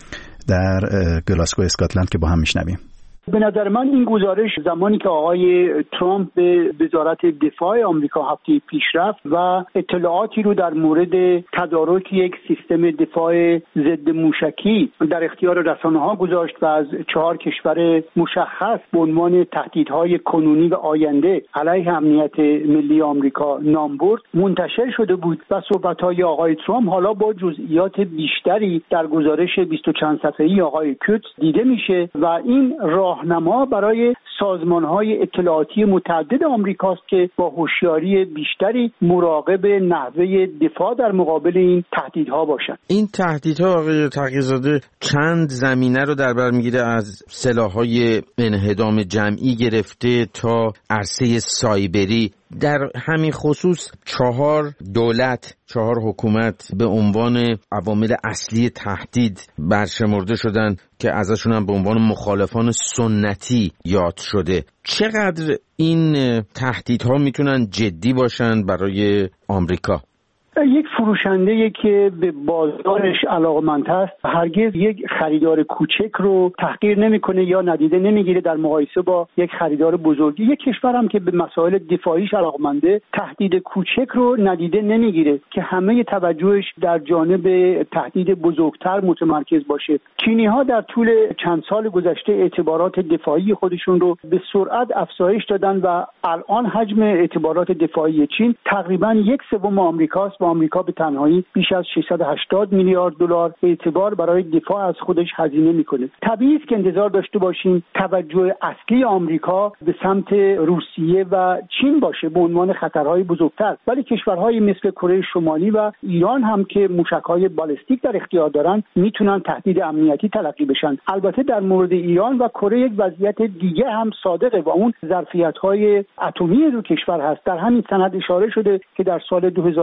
در گلاسگو اسکاتلند، که با هم میشنویم. به نظر من این گزارش زمانی که آقای ترامپ به وزارت دفاع آمریکا هفته پیش رفت و اطلاعاتی رو در مورد تدارک یک سیستم دفاع ضد موشکی در اختیار رسانه‌ها گذاشت و از چهار کشور مشخص به عنوان تهدیدهای کنونی و آینده علیه امنیت ملی آمریکا نام برد، منتشر شده بود و صحبت‌های آقای ترامپ حالا با جزئیات بیشتری در گزارش بیست و چند صفحه‌ای آقای کوتس دیده میشه و این راه راهنما برای سازمان‌های اطلاعاتی متعدد آمریکاست که با هوشیاری بیشتری مراقب نحوه دفاع در مقابل این تهدیدها باشند. این تهدیدها آقای تقی‌زاده چند زمینه رو در بر میگیره، از سلاح‌های انهدام جمعی گرفته تا عرصه سایبری. در همین خصوص چهار دولت، چهار حکومت به عنوان عوامل اصلی تهدید برشمرده شدن که ازشون هم به عنوان مخالفان سنتی یاد شده. چقدر این تهدیدها میتونن جدی باشن برای آمریکا؟ یک فروشنده که به بازارش علاقمند است هرگز یک خریدار کوچک رو تحقیر نمیکنه یا ندیده نمیگیره در مقایسه با یک خریدار بزرگ. یک کشور هم که به مسائل دفاعیش علاقمنده تهدید کوچک رو ندیده نمیگیره که همه توجهش در جانب تهدید بزرگتر متمرکز باشه. چینی ها در طول چند سال گذشته اعتبارات دفاعی خودشون رو به سرعت افزایش دادن و الان حجم اعتبارات دفاعی چین تقریبا یک سوم آمریکاست. آمریکا به تنهایی بیش از ششصد و هشتاد میلیارد دلار اعتبار برای دفاع از خودش هزینه میکنه. طبیعی است که انتظار داشته باشیم توجه اصلی آمریکا به سمت روسیه و چین باشه به عنوان خطرهای بزرگتر، ولی کشورهای مثل کره شمالی و ایران هم که موشک‌های بالستیک در اختیار دارن میتونن تهدید امنیتی تلقی بشن. البته در مورد ایران و کره یک وضعیت دیگه هم صادقه و اون ظرفیت‌های اتمی دو کشور هست. در همین سند اشاره شده که در سال دو هزار و پانزده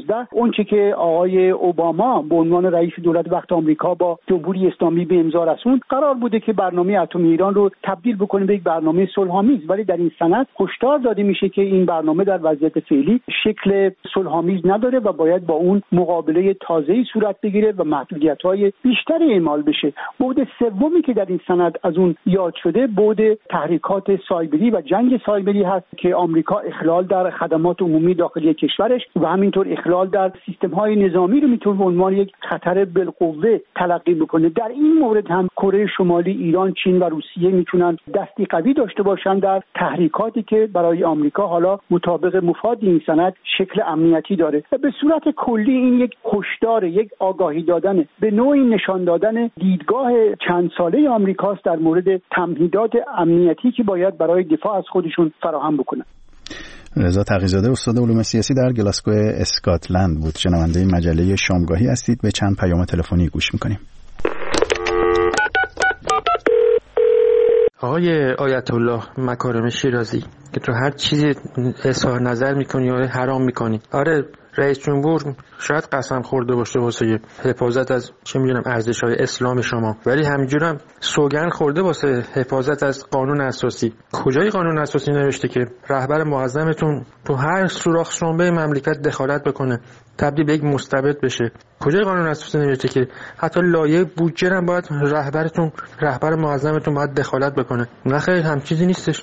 نوزده اونچه که آقای اوباما به عنوان رئیس دولت وقت آمریکا با جمهوری اسلامی به امضا رسوند، قرار بوده که برنامه اتمی ایران رو تبدیل بکنه به یک برنامه صلح‌آمیز، ولی در این سند هشدار داده میشه که این برنامه در وضعیت فعلی شکل صلح‌آمیز نداره و باید با اون مقابله تازه‌ای صورت بگیره و محدودیت‌های بیشتری اعمال بشه. بعد سومی که در این سند از اون یاد شده بعد تحریکات سایبری و جنگ سایبری هست که آمریکا اخلال در خدمات عمومی داخلی کشورش و همینطور اخلال در سیستم‌های نظامی رو میتونه به عنوان یک خطر بالقوه تلقی بکنه. در این مورد هم کره شمالی، ایران، چین و روسیه میتونن دستی قوی داشته باشن در تحریکاتی که برای آمریکا حالا مطابق مفاد این سند شکل امنیتی داره. و به صورت کلی این یک هشدار، یک آگاهی دادن، به نوعی نشان دادن دیدگاه چند ساله آمریکاست در مورد تمهیدات امنیتی که باید برای دفاع از خودشون فراهم بکنن. رضا تقی‌زاده استاد علوم سیاسی در گلاسگو اسکاتلند بود. شنونده مجله شامگاهی هستید. به چند پیام تلفنی گوش می‌کنیم. آقای آیت الله مکارم شیرازی که تو هر چیزی اظهار نظر میکنی و حرام میکنی. آره رئیس جمهور شاید قسم خورده باشه واسه حفاظت از چه میدونم ارزش‌های اسلام شما، ولی همینجور هم سوگند خورده واسه حفاظت از قانون اساسی. کجای قانون اساسی نوشته که رهبر معظمتون تو هر سوراخ سنبه مملکت دخالت بکنه، تبدیل به یک مستبد بشه؟ کجای قانون اساسی نوشته که حتی لایه بودجه هم باید رهبرتون رهبر معظمتون باید دخالت بکنه؟ نه خیر، هم چیزی نیستش.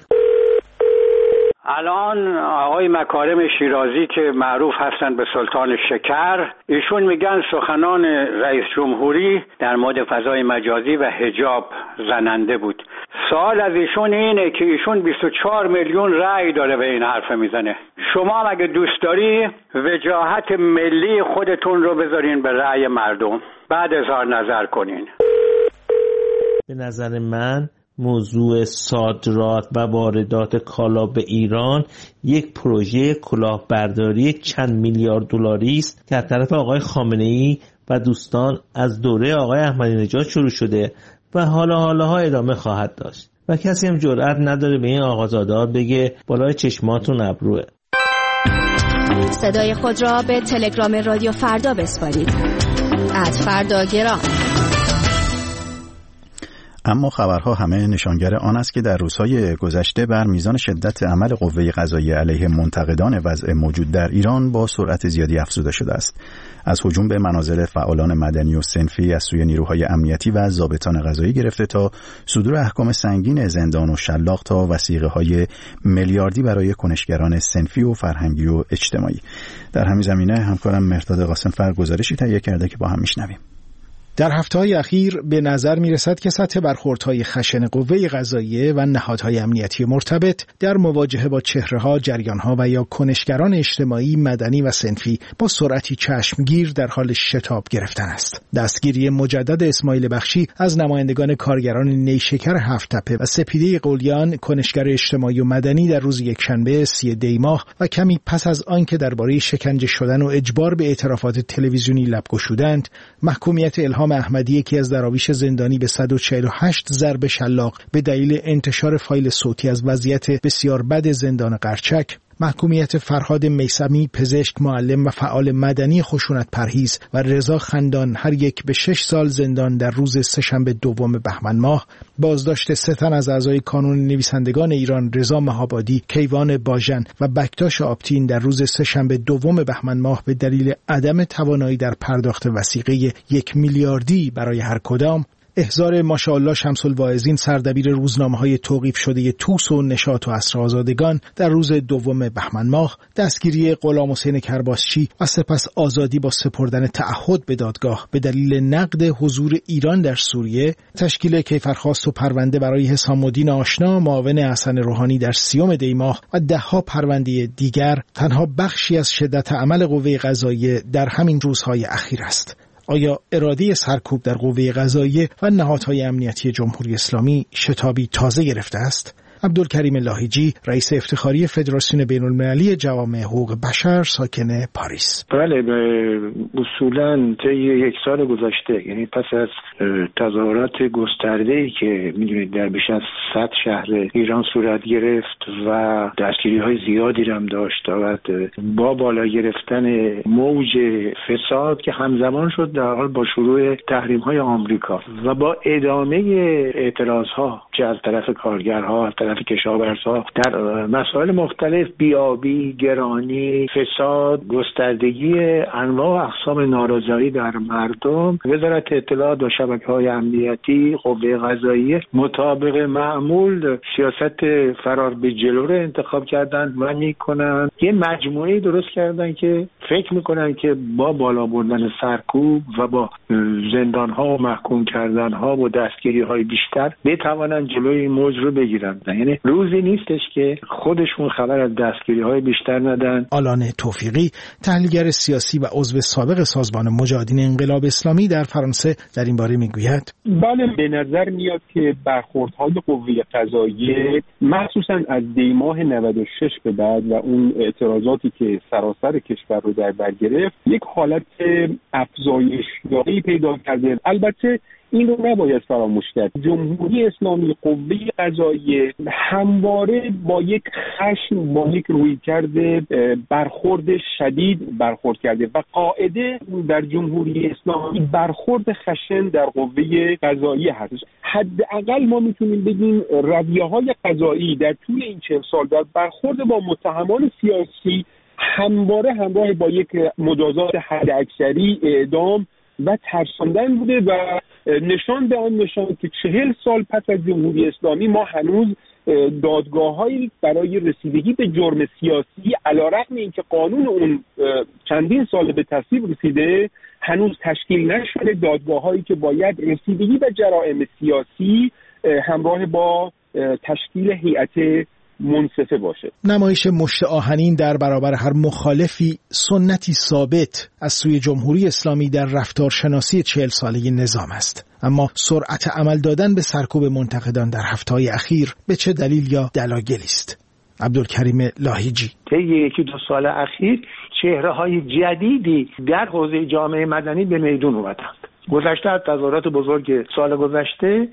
الان آقای مکارم شیرازی که معروف هستند به سلطان شکر، ایشون میگن سخنان رئیس جمهوری در مورد فضای مجازی و حجاب زننده بود. سوال از ایشون اینه که ایشون بیست و چهار میلیون رأی داره به این حرف میزنه. شما هم اگه دوست داری وجاهت ملی خودتون رو بذارین به رأی مردم، بعد اظهار نظر کنین. به نظر من موضوع صادرات و واردات کالا به ایران یک پروژه کلاهبرداری چند میلیارد دلاری است که از طرف آقای خامنه‌ای و دوستان از دوره آقای احمدی نژاد شروع شده و حالا حالاها ادامه خواهد داشت و کسی هم جرئت نداره به این آقازاده‌ها بگه بالای چشماتون ابروه. صدای خود را به تلگرام رادیو فردا بسپارید. ات فردا گرام. اما خبرها همه نشانگر آن است که در روزهای گذشته بر میزان شدت عمل قوه قضاییه علیه منتقدان وضع موجود در ایران با سرعت زیادی افزوده شده است. از هجوم به منازل فعالان مدنی و صنفی از سوی نیروهای امنیتی و ضابطان قضایی گرفته تا صدور احکام سنگین زندان و شلاق تا وثیقه‌های میلیاردی برای کنشگران صنفی و فرهنگی و اجتماعی. در همین زمینه همکارم مهرداد قاسم‌فر گزارشی تهیه کرده که با هم میشنویم. در هفته‌های اخیر به نظر می‌رسد که سطح برخوردهای خشن قوه قضاییه و نهادهای امنیتی مرتبط در مواجهه با چهره‌ها، جریان‌ها و یا کنشگران اجتماعی، مدنی و صنفی با سرعتی چشمگیر در حال شتاب گرفتن است. دستگیری مجدد اسماعیل بخشی از نمایندگان کارگران نیشکر هفت‌تپه و سپیده قلیان، کنشگر اجتماعی و مدنی در روز یکشنبه سی دی ماه و کمی پس از آنکه درباره شکنجه شدن و اجبار به اعترافات تلویزیونی لب گشودند، محکومیت الهام احمدی، یکی از دراویش زندانی، به صد و چهل و هشت ضرب شلاق به دلیل انتشار فایل صوتی از وضعیت بسیار بد زندان قرچک، محکومیت فرهاد میثمی، پزشک، معلم و فعال مدنی خشونت پرهیز و رضا خندان، هر یک به شش سال زندان در روز سه‌شنبه دوم بهمن ماه، بازداشت سه تن از اعضای کانون نویسندگان ایران، رضا مهابادی، کیوان باژن و بکتاش آبتین در روز سه‌شنبه دوم بهمن ماه به دلیل عدم توانایی در پرداخت وثیقه یک میلیاردی برای هر کدام، احضار ماشاءالله شمس الواعظین، سردبیر روزنامه‌های توقیف شده توس و نشاط و عصر آزادگان در روز دوم بهمن ماه، دستگیری غلام حسین کرباسچی و سپس آزادی با سپردن تعهد به دادگاه به دلیل نقد حضور ایران در سوریه، تشکیل کیفرخواست و پرونده برای حسام الدین آشنا، معاون حسن روحانی در سیوم دی ماه و ده‌ها پرونده دیگر تنها بخشی از شدت عمل قوه قضاییه در همین روزهای اخیر است. آیا اراده سرکوب در قوه قضاییه و نهادهای امنیتی جمهوری اسلامی شتابی تازه گرفته است؟ عبدالکریم لاهیجی، رئیس افتخاری فدراسیون بین‌المللی جوامع حقوق بشر ساکن پاریس. بله، اصولاً طی یک سال گذشته، یعنی پس از تظاهرات گسترده‌ای که می‌دونید در بیش از صد شهر ایران صورت گرفت و دستگیری‌های زیادی هم داشت و با بالا گرفتن موج فساد که همزمان شد در حال با شروع تحریم‌های آمریکا و با ادامه اعتراض‌ها چه از طرف کارگرها، از طرف کشاورزها در مسائل مختلف، بیابی، گرانی، فساد، گستردگی انواع و اقسام نارضایی در مردم، وزارت اطلاعات و شبکه‌های امنیتی، قوه قضاییه مطابق معمول سیاست فرار به جلو رو انتخاب کردن و میکنن یه مجموعه درست کردن که فکر میکنن که با بالا بردن سرکوب و با زندان‌ها و محکوم کردن‌ها و دستگیری‌های بیشتر بتوانن جلوی این موج رو بگیرن. یعنی روزی نیستش که خودشون خبر از دستگیری‌های بیشتر ندن. آلان توفیقی، تحلیلگر سیاسی و عضو سابق سازمان مجاهدین انقلاب اسلامی در فرانسه، در این باره میگوید: بله، به نظر میاد که برخوردهای قوه قضاییه مخصوصا از دی ماه نود و شش به بعد و اون اعتراضاتی که سراسر کشور رو در بر گرفت یک حالت افزایش یابی پیدا کرده. البته این رو نباید فراموش کرد. جمهوری اسلامی، قوه قضاییه همواره با یک خشم، با یک رویکرد برخورد شدید برخورد کرده و قاعده در جمهوری اسلامی برخورد خشن در قوه قضاییه هستش. حداقل ما میتونیم بگیم رویه‌های قضایی در طول این چند سال در برخورد با متهمان سیاسی همواره همراه با یک مجازات حداکثری، اعدام و ترساندن بوده و نشان به آن نشان که چهل سال پس از جمهوری اسلامی ما هنوز دادگاه‌هایی برای رسیدگی به جرم سیاسی علیرغم اینکه قانون اون چندین سال به تصویب رسیده هنوز تشکیل نشده، دادگاه‌هایی که باید رسیدگی به جرائم سیاسی همراه با تشکیل هیئت منصفه باشه. نمایش مشت آهنین در برابر هر مخالفی سنتی ثابت از سوی جمهوری اسلامی در رفتارشناسی چهل ساله نظام است. اما سرعت عمل دادن به سرکوب منتقدان در هفته‌های اخیر به چه دلیل یا دلایلی است؟ عبدالکریم لاهیجی: طی یکی دو سال اخیر چهره‌های جدیدی در حوزه جامعه مدنی به میدون اومدند. گذشته از تظاهرات بزرگ سال گذشته،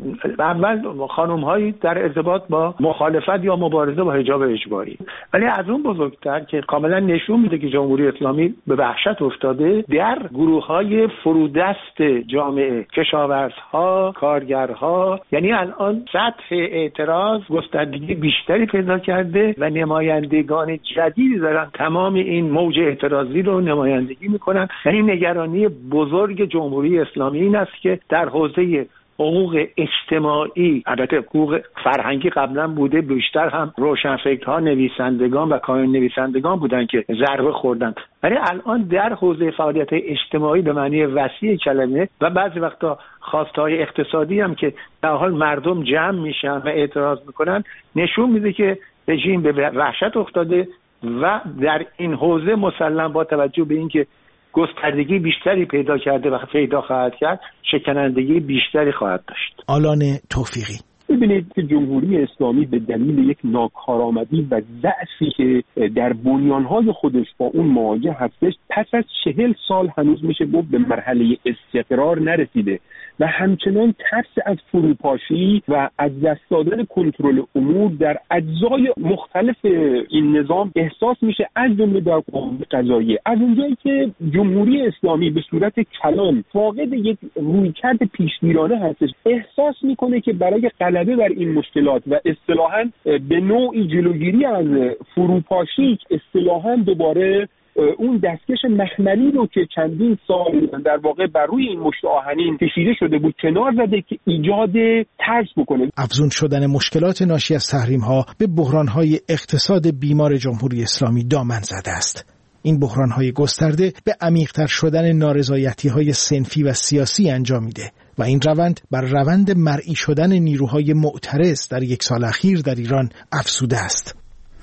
اول خانم‌هایی در ارتباط با مخالفت یا مبارزه با حجاب اجباری، ولی از اون بزرگتر که کاملا نشون میده که جمهوری اسلامی به وحشت افتاده در گروه‌های فرودست جامعه، کشاورزها، کارگرها. یعنی الان سطح اعتراض گستردگی بیشتری پیدا کرده و نمایندگان جدیدی دارن تمام این موج اعتراضی رو نمایندگی میکنن. یعنی نگرانی بزرگ جمهوری اسلامی این است که در حوزه حقوق اجتماعی، البته حقوق فرهنگی قبلا بوده، بیشتر هم روشنفکرها، نویسندگان و کاهن نویسندگان بودن که ضربه خوردن، ولی الان در حوزه فعالیت اجتماعی به معنی وسیع کلمه و بعضی وقتا خواستهای اقتصادی هم که در حال مردم جمع میشن و اعتراض میکنن نشون میده که رژیم به وحشت افتاده و در این حوزه مسلم با توجه به اینکه گستردگی بیشتری پیدا کرده و پیدا خواهد کرد، شکنندگی بیشتری خواهد داشت. آلان توفیقی: ببینید که جمهوری اسلامی به دلیل یک ناکارآمدی و ضعفی که در بنیانهای خودش با اون مواجه هستش پس از چهل سال هنوز میشه گفت به مرحله استقرار نرسیده و همچنان ترس از فروپاشی و از دست دادن کنترل امور در اجزای مختلف این نظام احساس میشه، از جمله در قوه قضاییه. از اونجایی که جمهوری اسلامی به صورت کلان فاقد یک رویکرد پیشگیرانه هستش، احساس میکنه که برای غلبه بر این مشکلات و اصطلاحاً به نوعی جلوگیری از فروپاشی، اصطلاحاً دوباره اون دستکش مخملی رو که چندین سال در واقع بر روی این مشت آهنین کشیده شده بود کنار زده که ایجاد ترس بکنه. افزون شدن مشکلات ناشی از تحریم‌ها به بحران‌های اقتصاد بیمار جمهوری اسلامی دامن زده است. این بحران‌های گسترده به عمیق‌تر شدن نارضایتی‌های صنفی و سیاسی انجام میده و این روند بر روند مرئی شدن نیروهای معترض در یک سال اخیر در ایران افزوده است.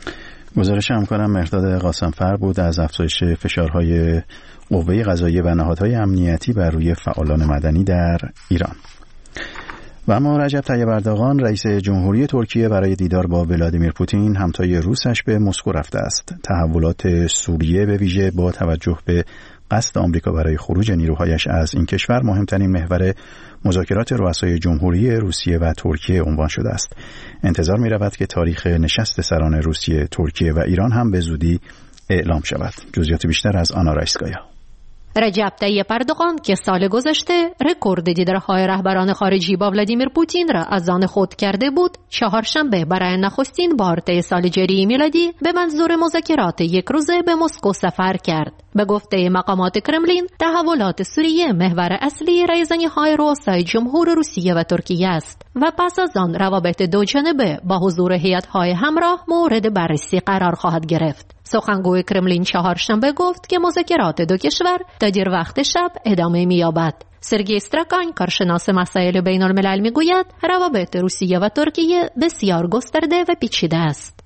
گزارش همکارم مهرداد قاسمفر بود از افزایش فشارهای قوه قضاییه و نهادهای امنیتی بر روی فعالان مدنی در ایران. و اما رجب طیب اردوغان رئیس جمهوری ترکیه برای دیدار با ولادیمیر پوتین همتای روسش به مسکو رفته است. تحولات سوریه به ویژه با توجه به قصد آمریکا برای خروج نیروهایش از این کشور مهمترین محور مذاکرات رؤسای جمهوری روسیه و ترکیه عنوان شده است. انتظار می رود که تاریخ نشست سران روسیه، ترکیه و ایران هم به زودی اعلام شود. جزئیات بیشتر از آنا رایسکایا. رجب طیب اردوغان که سال گذشته رکورد دیدارهای رهبران خارجی با ولادیمیر پوتین را از آن خود کرده بود، چهارشنبه برای نخستین بار طی سال جاری میلادی به منظور مذاکرات یک روزه به مسکو سفر کرد. به گفته مقامات کرملین، تحولات سوریه محور اصلی رایزنی‌های رؤسای جمهور روسیه و ترکیه است و پس از آن روابط دو جانبه با حضور هیئت‌های همراه مورد بررسی قرار خواهد گرفت. سخنگوی کرملین چهارشنبه گفت که مذاکرات دو کشور تا دیر وقت شب ادامه می‌یابد. سرگئی استراکان، کارشناس مسائل بین الملل، میگوید روابط روسیه و ترکیه بسیار گسترده و پیچیده است.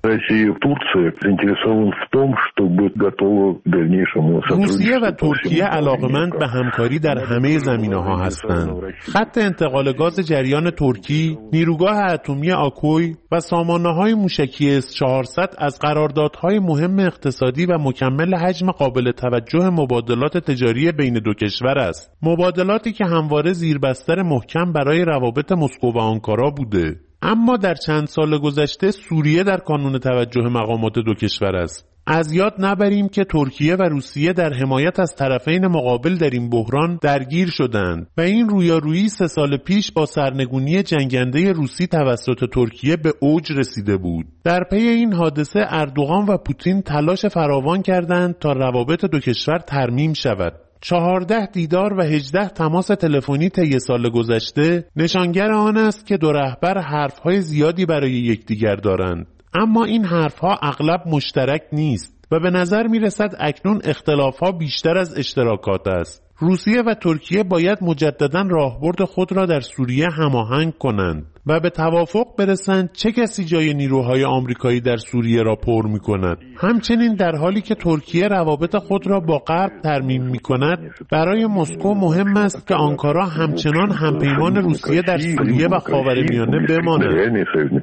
روسیه و ترکیه علاقمند به همکاری در همه زمینه‌ها هستند. خط انتقال گاز جریان ترکی، نیروگاه اتمی آکوی و سامانه‌های موشکی اس چهارصد از قراردادهای مهم اقتصادی و مکمل حجم قابل توجه مبادلات تجاری بین دو کشور است. مبادلاتی که همواره زیربستر محکم برای روابط مسکو و آنکارا بوده. اما در چند سال گذشته سوریه در کانون توجه مقامات دو کشور است. از یاد نبریم که ترکیه و روسیه در حمایت از طرفین مقابل در این بحران درگیر شدند و این رویارویی سه سال پیش با سرنگونی جنگنده روسی توسط ترکیه به اوج رسیده بود. در پی این حادثه اردوغان و پوتین تلاش فراوان کردند تا روابط دو کشور ترمیم شود. چهارده دیدار و هجده تماس تلفنی طی سال گذشته نشانگر آن است که دو رهبر حرفهای زیادی برای یکدیگر دارند، اما این حرفها اغلب مشترک نیست و به نظر می رسد اکنون اختلافها بیشتر از اشتراکات است. روسیه و ترکیه باید مجددا راهبرد خود را در سوریه هماهنگ کنند و به توافق برسند چه کسی جای نیروهای آمریکایی در سوریه را پر می کند. همچنین در حالی که ترکیه روابط خود را با غرب ترمیم می کند، برای مسکو مهم است که آنکارا همچنان همپیمان روسیه در سوریه و خاورمیانه بماند.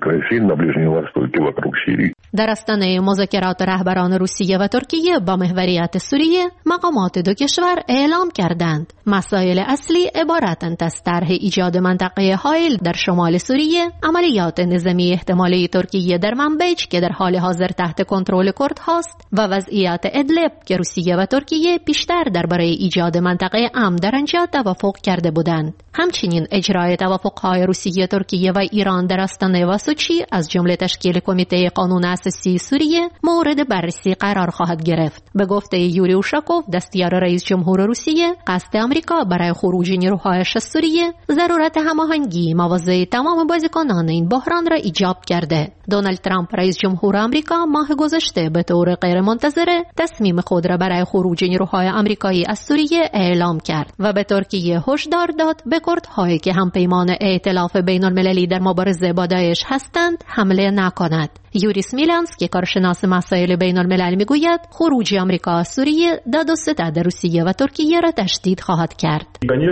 در آستانه مذاکرات رهبران روسیه و ترکیه با محوریت سوریه، مقامات دو کشور اعلام کردند مسائل اصلی عبارتند از طرح ایجاد منطقه حائل در شمال سوریه، عملیات نظامی احتمالی ترکیه در منبج که در حال حاضر تحت کنترل کرد هاست و وضعیت ادلب که روسیه و ترکیه بیشتر درباره ایجاد منطقه امن در آنجا توافق کرده بودند. همچنین اجرای توافق‌های روسیه، ترکیه و ایران در آستانه و سوچی از جمله تشکیل کمیته قانون اساسی سوریه مورد بررسی قرار خواهد گرفت. به گفته یوری اوشاکوف، دستیار رئیس جمهور روسیه، قصد آمریکا برای خروج نیروهایش از سوریه ضرورت هماهنگی مواضع تمام بازیکنان این بحران را ایجاب کرده. دونالد ترامپ رئیس جمهور آمریکا ماه گذشته به طور غیرمنتظره تصمیم خود را برای خروج نیروهای آمریکایی از سوریه اعلام کرد و به ترکیه هشدار داد به کردهایی که همپیمان ائتلاف بین المللی در مبارزه با داعش هستند حمله نکند. یوریس میلانسکی، کارشناس مسائل بین الملل، میگوید خروج آمریکا از سوریه داد و ستد روسیه و ترکیه را تشدید خواهد کرد.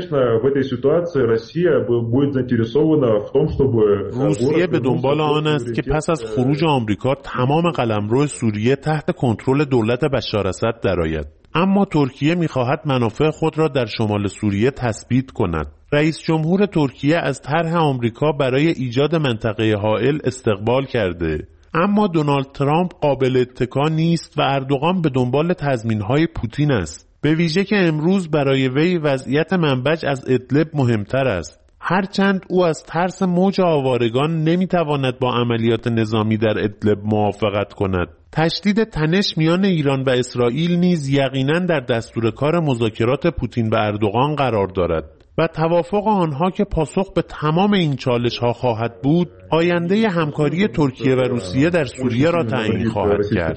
روسیه به دنبال آن است که پس از خروج آمریکا تمام قلمرو سوریه تحت کنترل دولت بشار اسد درآید. اما ترکیه می‌خواهد منافع خود را در شمال سوریه تثبیت کند. رئیس جمهور ترکیه از طرح آمریکا برای ایجاد منطقه حائل استقبال کرده، اما دونالد ترامپ قابل اتکا نیست و اردوغان به دنبال تضمین‌های پوتین است، به ویژه که امروز برای وی وضعیت منبج از ادلب مهمتر است. هرچند او از ترس موج آوارگان نمیتواند با عملیات نظامی در ادلب موافقت کند. تشدید تنش میان ایران و اسرائیل نیز یقیناً در دستور کار مذاکرات پوتین و اردوغان قرار دارد و توافق آنها که پاسخ به تمام این چالش‌ها خواهد بود، آینده همکاری ترکیه و روسیه در سوریه را تعیین خواهد کرد.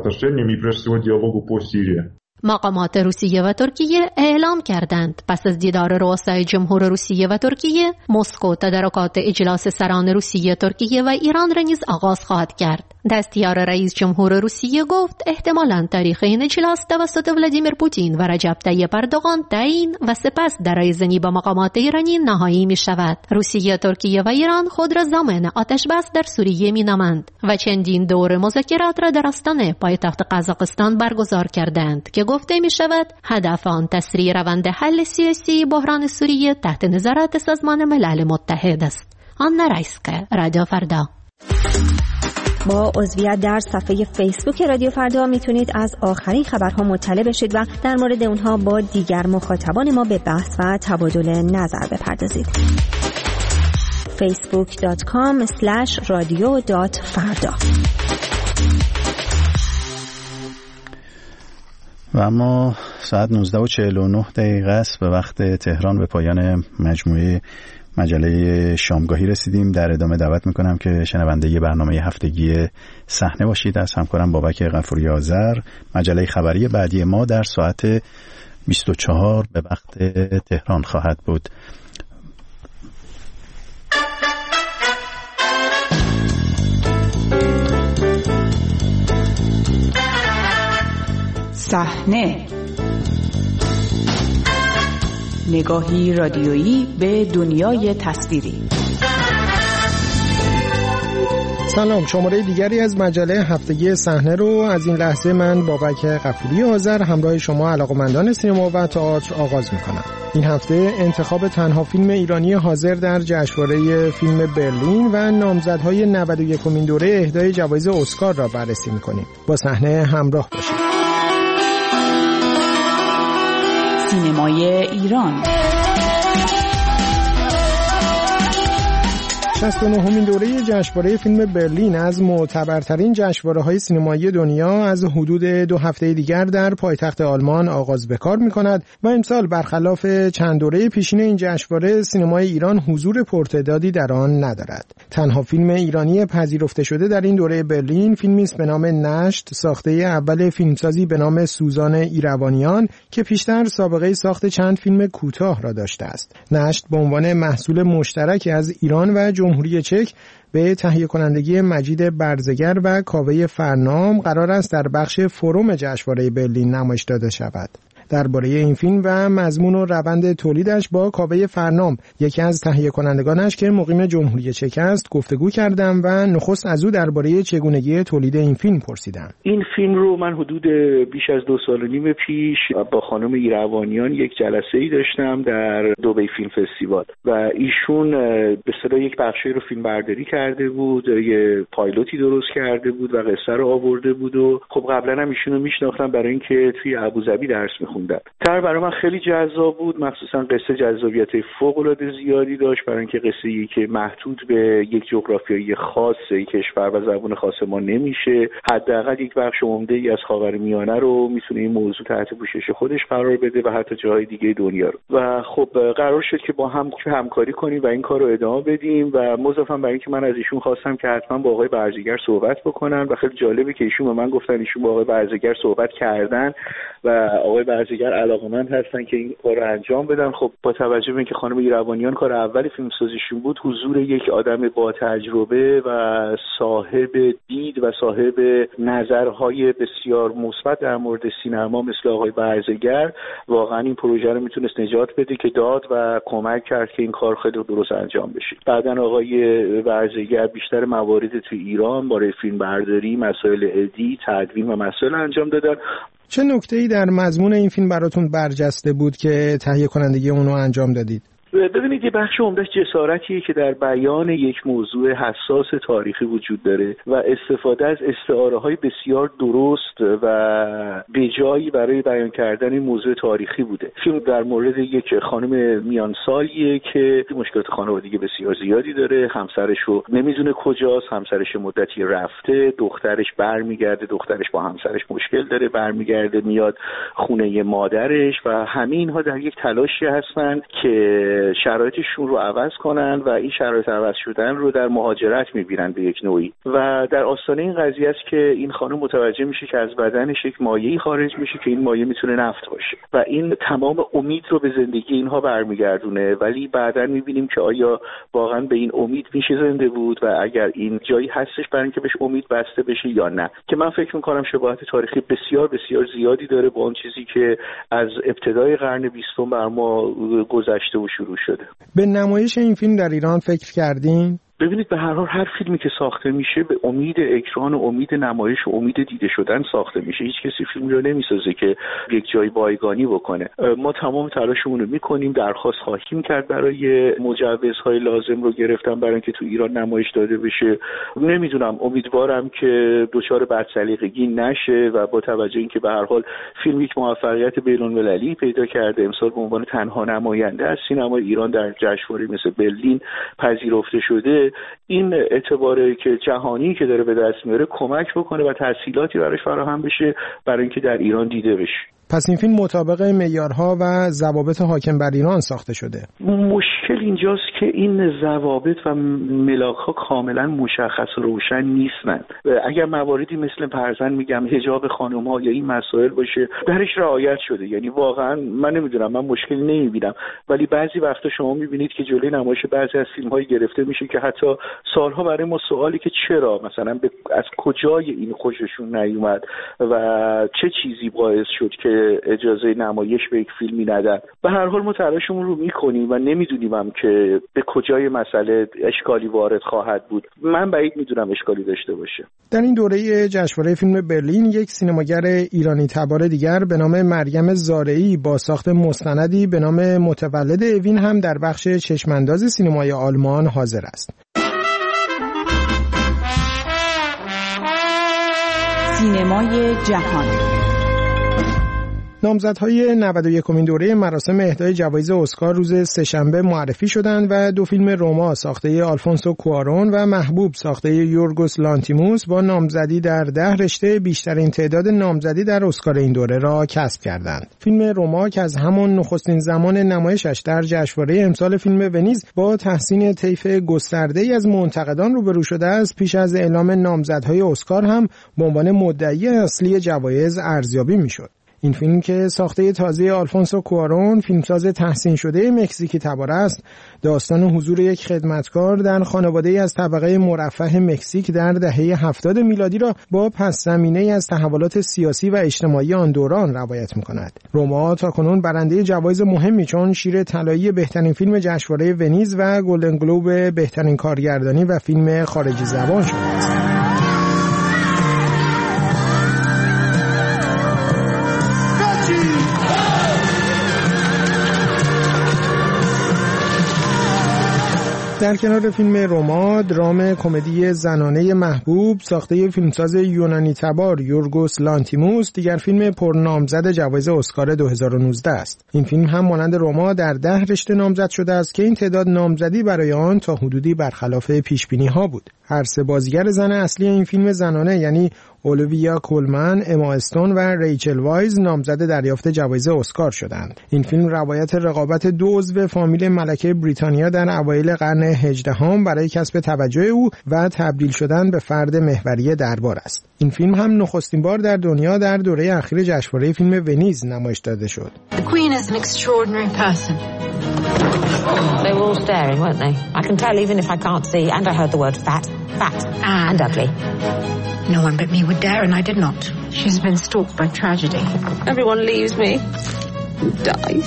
مقامات روسیه و ترکیه اعلام کردند پس از دیدار رؤسای جمهور روسیه و ترکیه، مسکو تدارکات اجلاس سران روسیه، ترکیه و ایران را نیز آغاز خواهد کرد. دستیار رئیس جمهور روسیه گفت احتمالاً تاریخ این اجلاس توسط ولادیمیر پوتین و رجب طیب اردوغان تعیین و سپس در رایزنی با مقامات ایرانی نهایی می شود. روسیه، ترکیه و ایران خود را ضامن آتش بس در سوریه می نامند و چندین دور مذاکرات را در آستانه پایتخت قزاقستان برگزار کردند که گفته می شود هدف آن تسریع روند حل سیاسی بحران سوریه تحت نظارت سازمان ملل متحد است. آنا رایسکه، رادیو فردا. با عضویت در صفحه فیسبوک رادیو فردا میتونید از آخرین خبرها مطلع بشید و در مورد اونها با دیگر مخاطبان ما به بحث و تبادل نظر بپردازید. فیسبوک دات کام اسلش رادیو دات فردا. و اما ساعت نوزده و چهل و نه دقیقه است به وقت تهران به پایان مجموعه مجله شامگاهی رسیدیم. در ادامه دعوت میکنم که شنونده برنامه هفتگی صحنه باشید از همکارم بابک غفوری آذر. مجله خبری بعدی ما در ساعت بیست و چهار به وقت تهران خواهد بود. صحنه، نگاهی رادیویی به دنیای تصویری. سلام، شماره دیگری از مجله هفتگی صحنه رو از این لحظه من بابک غفوری آذر همراه شما علاقه‌مندان سینما و تئاتر آغاز می‌کنم. این هفته انتخاب تنها فیلم ایرانی حاضر در جشنواره فیلم برلین و نامزدهای نود و یکمین دوره اهدای جوایز اسکار را بررسی می‌کنیم. با صحنه همراه باشید. سینمای ایران. شصت و نهمین دوره جشنواره فیلم برلین از معتبرترین جشنواره‌های سینمایی دنیا از حدود دو هفته دیگر در پایتخت آلمان آغاز به کار می‌کند و امسال برخلاف چند دوره پیشین این جشنواره سینمای ایران حضور پرتعدادی در آن ندارد. تنها فیلم ایرانی پذیرفته شده در این دوره برلین فیلمی است به نام نشت، ساخته اول فیلمسازی به نام سوزان ایروانیان که پیشتر سابقه ساخت چند فیلم کوتاه را داشته است. نشت به عنوان محصول مشترک از ایران و جمهوری چک به تهیه کنندگی مجید برزگر و کاوه فرنام قرار است در بخش فروم جشنواره برلین نمایش داده شود. درباره این فیلم و مضمون و روند تولیدش با کاوه فرنام، یکی از تهیه کنندگانش که مقیم جمهوری چک است، گفتگو کردم و نخست از او درباره چگونگی تولید این فیلم پرسیدم. این فیلم رو من حدود بیش از دو سال و نیم پیش با خانم ایروانیان یک جلسه‌ای داشتم در دبی فیلم فستیوال و ایشون به اصطلاح یک بخشی رو فیلم برداری کرده بود، یه پایلوتی درست کرده بود و قصه رو آورده بود و خب قبلا هم ایشون رو میشناختم برای اینکه توی ابوظبی درس می‌خوند. تر برای من خیلی جذاب بود، مخصوصا قصه جذابیت فوق‌العاده زیادی داشت برای اینکه قصه‌ای که محدود به یک جغرافیایی خاص یک کشور و زبان خاص ما نمیشه، حداقل یک بخش عمده‌ای از خاورمیانه رو میتونه این موضوع تحت پوشش خودش قرار بده و حتی جاهای دیگه دنیا رو. و خب قرار شد که با هم همکاری کنیم و این کار رو ادامه بدیم و مضافاً برای اینکه من از ایشون خواستم که حتما با آقای برزگر صحبت بکنن و خیلی جالبه که ایشون به من گفتن ایشون با آقای برزگر صحبت کردن و آقای برزگر علاقمند هستن که این کار رو انجام بدن. خب با توجه به اینکه خانم ایروانیان کار اول فیلمسازیشون بود، حضور یک آدم با تجربه و صاحب دید و صاحب نظرهای بسیار مثبت در مورد سینما مثل آقای برزگر واقعا این پروژه رو میتونست نجات بده که داد و کمک کرد که این کار خیلی درست انجام بشه. بعدن آقای برزگر بیشتر موارد تو ایران برای فیلم برداری، مسائل ادی، تدوین و مسائل انجام دادن. چه نکته‌ای در مضمون این فیلم براتون برجسته بود که تهیه کنندگی اون رو انجام دادید؟ ببینید، یه بخش عمده‌اش جسارتیه که در بیان یک موضوع حساس تاریخی وجود داره و استفاده از استعاره‌های بسیار درست و بجایی برای بیان کردن این موضوع تاریخی بوده. فیلم در مورد یک خانم میانسالیه که مشکلات خانوادگی بسیار زیادی داره، همسرش رو نمیدونه کجاست، همسرش مدتی رفته، دخترش برمیگرده، دخترش با همسرش مشکل داره، برمیگرده میاد خونه مادرش و همه اینها در یک تلاشی هستن که شرایطشون رو عوض کنن و این شرایط عوض شدن رو در مهاجرت میبینن به یک نوعی و در آستانه این قضیه است که این خانم متوجه میشه که از بدنش یک مایعی خارج میشه که این مایع میتونه نفت باشه و این تمام امید رو به زندگی اینها برمیگردونه، ولی بعداً میبینیم که آیا واقعا به این امید میشه زنده بود و اگر این جایی هستش برای اینکه بهش امید بسته بشه یا نه، که من فکر میکنم شباهت تاریخی بسیار بسیار زیادی داره با اون چیزی که از ابتدای قرن بیستم بر ما گذشته و شروع شده. به نمایش این فیلم در ایران فکر کردین؟ ببینید به هر حال هر فیلمی که ساخته میشه به امید اکران و امید نمایش و امید دیده شدن ساخته میشه. هیچ کسی فیلم رو نمیسازه که یک جای بایگانی بکنه. ما تمام تلاشمون رو میکنیم، درخواست خواهیم کرد برای مجوزهای لازم رو گرفتم برای اینکه تو ایران نمایش داده بشه. نمیدونم، امیدوارم که دچار بدسلیقگی نشه و با توجه اینکه به هر حال فیلم یک موفقیت بین‌المللی پیدا کرده، امسال به عنوان تنها نماینده از سینما ایران در جشنواره مثل برلین پذیرفته شده، این اعتباری که جهانی که داره به دست میاره کمک بکنه و تسهیلاتی براش فراهم بشه برای اینکه در ایران دیده بشه. پس این فیلم مطابق معیارها و ضوابط حاکم بر ایران ساخته شده. مشکل اینجاست که این ضوابط و ملاک‌ها کاملا مشخص و روشن نیستند. اگر مواردی مثل فرضاً میگم حجاب خانم‌ها یا این مسائل باشه درش رعایت شده، یعنی واقعا من نمیدونم، من مشکلی نمیبینم، ولی بعضی وقتا شما میبینید که جلوی نمایش بعضی از فیلم‌های گرفته میشه که حتی سالها برای ما سوالی که چرا مثلا از کجای این خوششون نیومد و چه چیزی باعث شد که اجازه نمایش به یک فیلمی ندن. به هر حال ما تلاشمون رو میکنیم و نمیدونیم هم که به کجای مسئله اشکالی وارد خواهد بود. من بعید میدونم اشکالی داشته باشه. در این دوره جشنواره فیلم برلین یک سینماگر ایرانی تبار دیگر به نام مریم زارعی با ساخت مستندی به نام متولد اوین هم در بخش چشمانداز سینمای آلمان حاضر است. سینمای جهان. نامزدهای نود و یکمین دوره مراسم اهدای جوایز اسکار روز سه‌شنبه معرفی شدند و دو فیلم روما ساخته آلفونسو کوارون و محبوب ساخته یورگوس لانتیموس با نامزدی در ده رشته بیشترین تعداد نامزدی در اسکار این دوره را کسب کردند. فیلم روما که از همان نخستین زمان نمایشش در جشنواره امسال فیلم ونیز با تحسین طیف گسترده‌ای از منتقدان روبرو شده است، پیش از اعلام نامزدهای اسکار هم به عنوان مدعی اصلی جوایز ارزیابی می‌شد. این فیلم که ساخته تازه آلفونسو کوارون، فیلمساز تحسین شده مکزیکی تبار است، داستان حضور یک خدمتکار در خانواده‌ای از طبقه مرفه مکزیک در دهه هفتاد میلادی را با پس‌زمینه‌ای از تحولات سیاسی و اجتماعی آن دوران روایت می‌کند. روما تاکنون برنده جوایز مهمی چون شیر طلایی بهترین فیلم جشنواره ونیز و گلدن گلوب بهترین کارگردانی و فیلم خارجی زبان شده است. در کنار فیلم روما، درام کمدی زنانه محبوب ساخته فیلمساز یونانی تبار یورگوس لانتیموس دیگر فیلم پرنامزد جوایز اسکار دو هزار و نوزده است. این فیلم هم مانند روما در ده رشته نامزد شده است که این تعداد نامزدی برای آن تا حدودی برخلاف پیش‌بینی‌ها بود. هر سه بازیگر زن اصلی این فیلم زنانه یعنی اولویا کولمن، اما استون و ریچل وایز نامزد دریافت جوایز اسکار شدند. این فیلم روایت رقابت دو عضو فامیل ملکه بریتانیا در اوایل قرن هجدهم برای کسب توجه او و تبدیل شدن به فرد محوری دربار است. این فیلم هم نخستین بار در دنیا در دوره اخیر جشنواره فیلم ونیز نمایش داده شد. The Queen is an extraordinary person. They were all staring, weren't they? I can tell even if I can't see, and I heard the word fat, fat, and ugly. No one but me would dare, and I did not. She's been stalked by tragedy. Everyone leaves me. Who dies?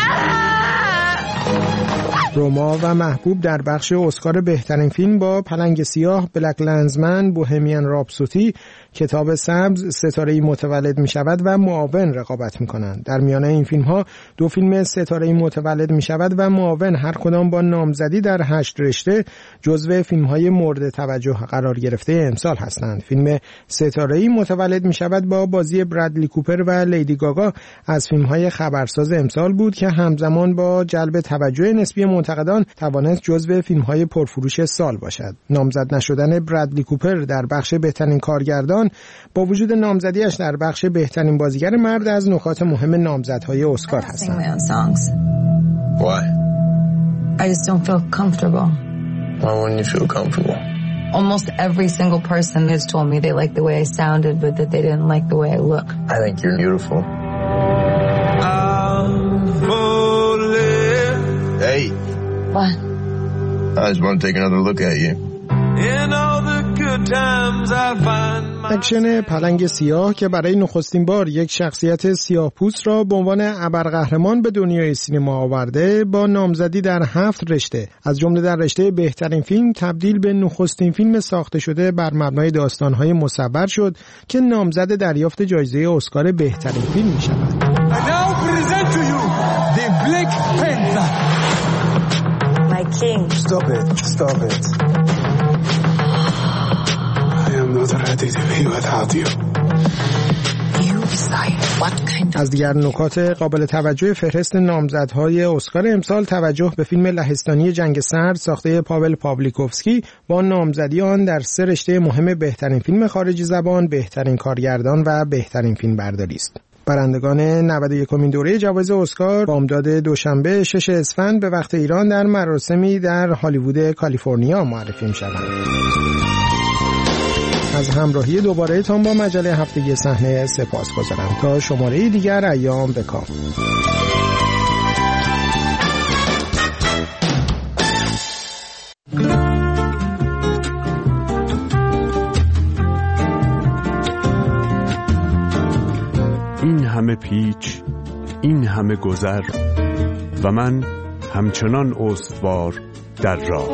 روما و محبوب در بخش اسکار بهترین فیلم با پلنگ سیاه، بلک لنزمن، بوهمیان راپسودی، کتاب سبز، ستاره‌ای متولد می شود و معاون رقابت می کنند. در میانه این فیلم ها دو فیلم ستاره‌ای متولد می شود و معاون هر کدام با نامزدی در هشت رشته جزو فیلم های مورد توجه قرار گرفته امسال هستند. فیلم ستاره‌ای متولد می شود با بازی برادلی کوپر و لیدی گاگا از فیلم های خبرساز امسال بود که همزمان با جلب توجه نسبی منتقدان توانست جزو فیلم های پرفروش سال باشد. نامزد نشدن برادلی کوپر در بخش بهترین کارگردان با وجود نامزدیش در بخش بهترین بازیگر مرد از نکات مهم نامزدهای اسکار هستند. Why? I just don't feel comfortable. Why wouldn't you feel comfortable? Almost every single person has told me they liked the way I sounded, but that they didn't like the way I look. I think you're beautiful. Hey. What? I just want to take another look at you. اکشن پلنگ سیاه که برای نخستین بار یک شخصیت سیاه‌پوست را به عنوان ابرقهرمان به دنیای سینما آورده، با نامزدی در هفت رشته از جمله در رشته بهترین فیلم تبدیل به نخستین فیلم ساخته شده بر مبنای داستان‌های مصور شد که نامزد دریافت جایزه اسکار بهترین فیلم می‌شود. My king. Stop it. Stop it. I am not ready to be without you. You decide what kind of... از دیگر نکات قابل توجه فهرست نامزدهای اسکار امسال توجه به فیلم لهستانی جنگ سرد ساخته پاول پاولیکوفسکی با نامزدی آن در سه رشته مهم بهترین فیلم خارجی زبان، بهترین کارگردان و بهترین فیلم برداری است. برندگان نود و یکمین دوره جوایز اسکار بامداد دوشنبه شش اسفند به وقت ایران در مراسمی در هالیوود کالیفرنیا معرفی می‌شوند. از همراهی دوباره تان با مجله هفتگی صحنه سپاسگزارم. تا شماره دیگر ایام بکام. این همه پیچ، این همه گذر و من همچنان استوار در راه.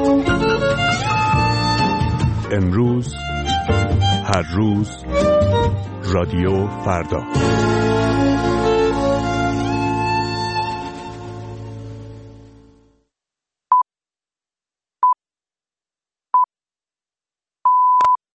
امروز، هر روز، رادیو فردا.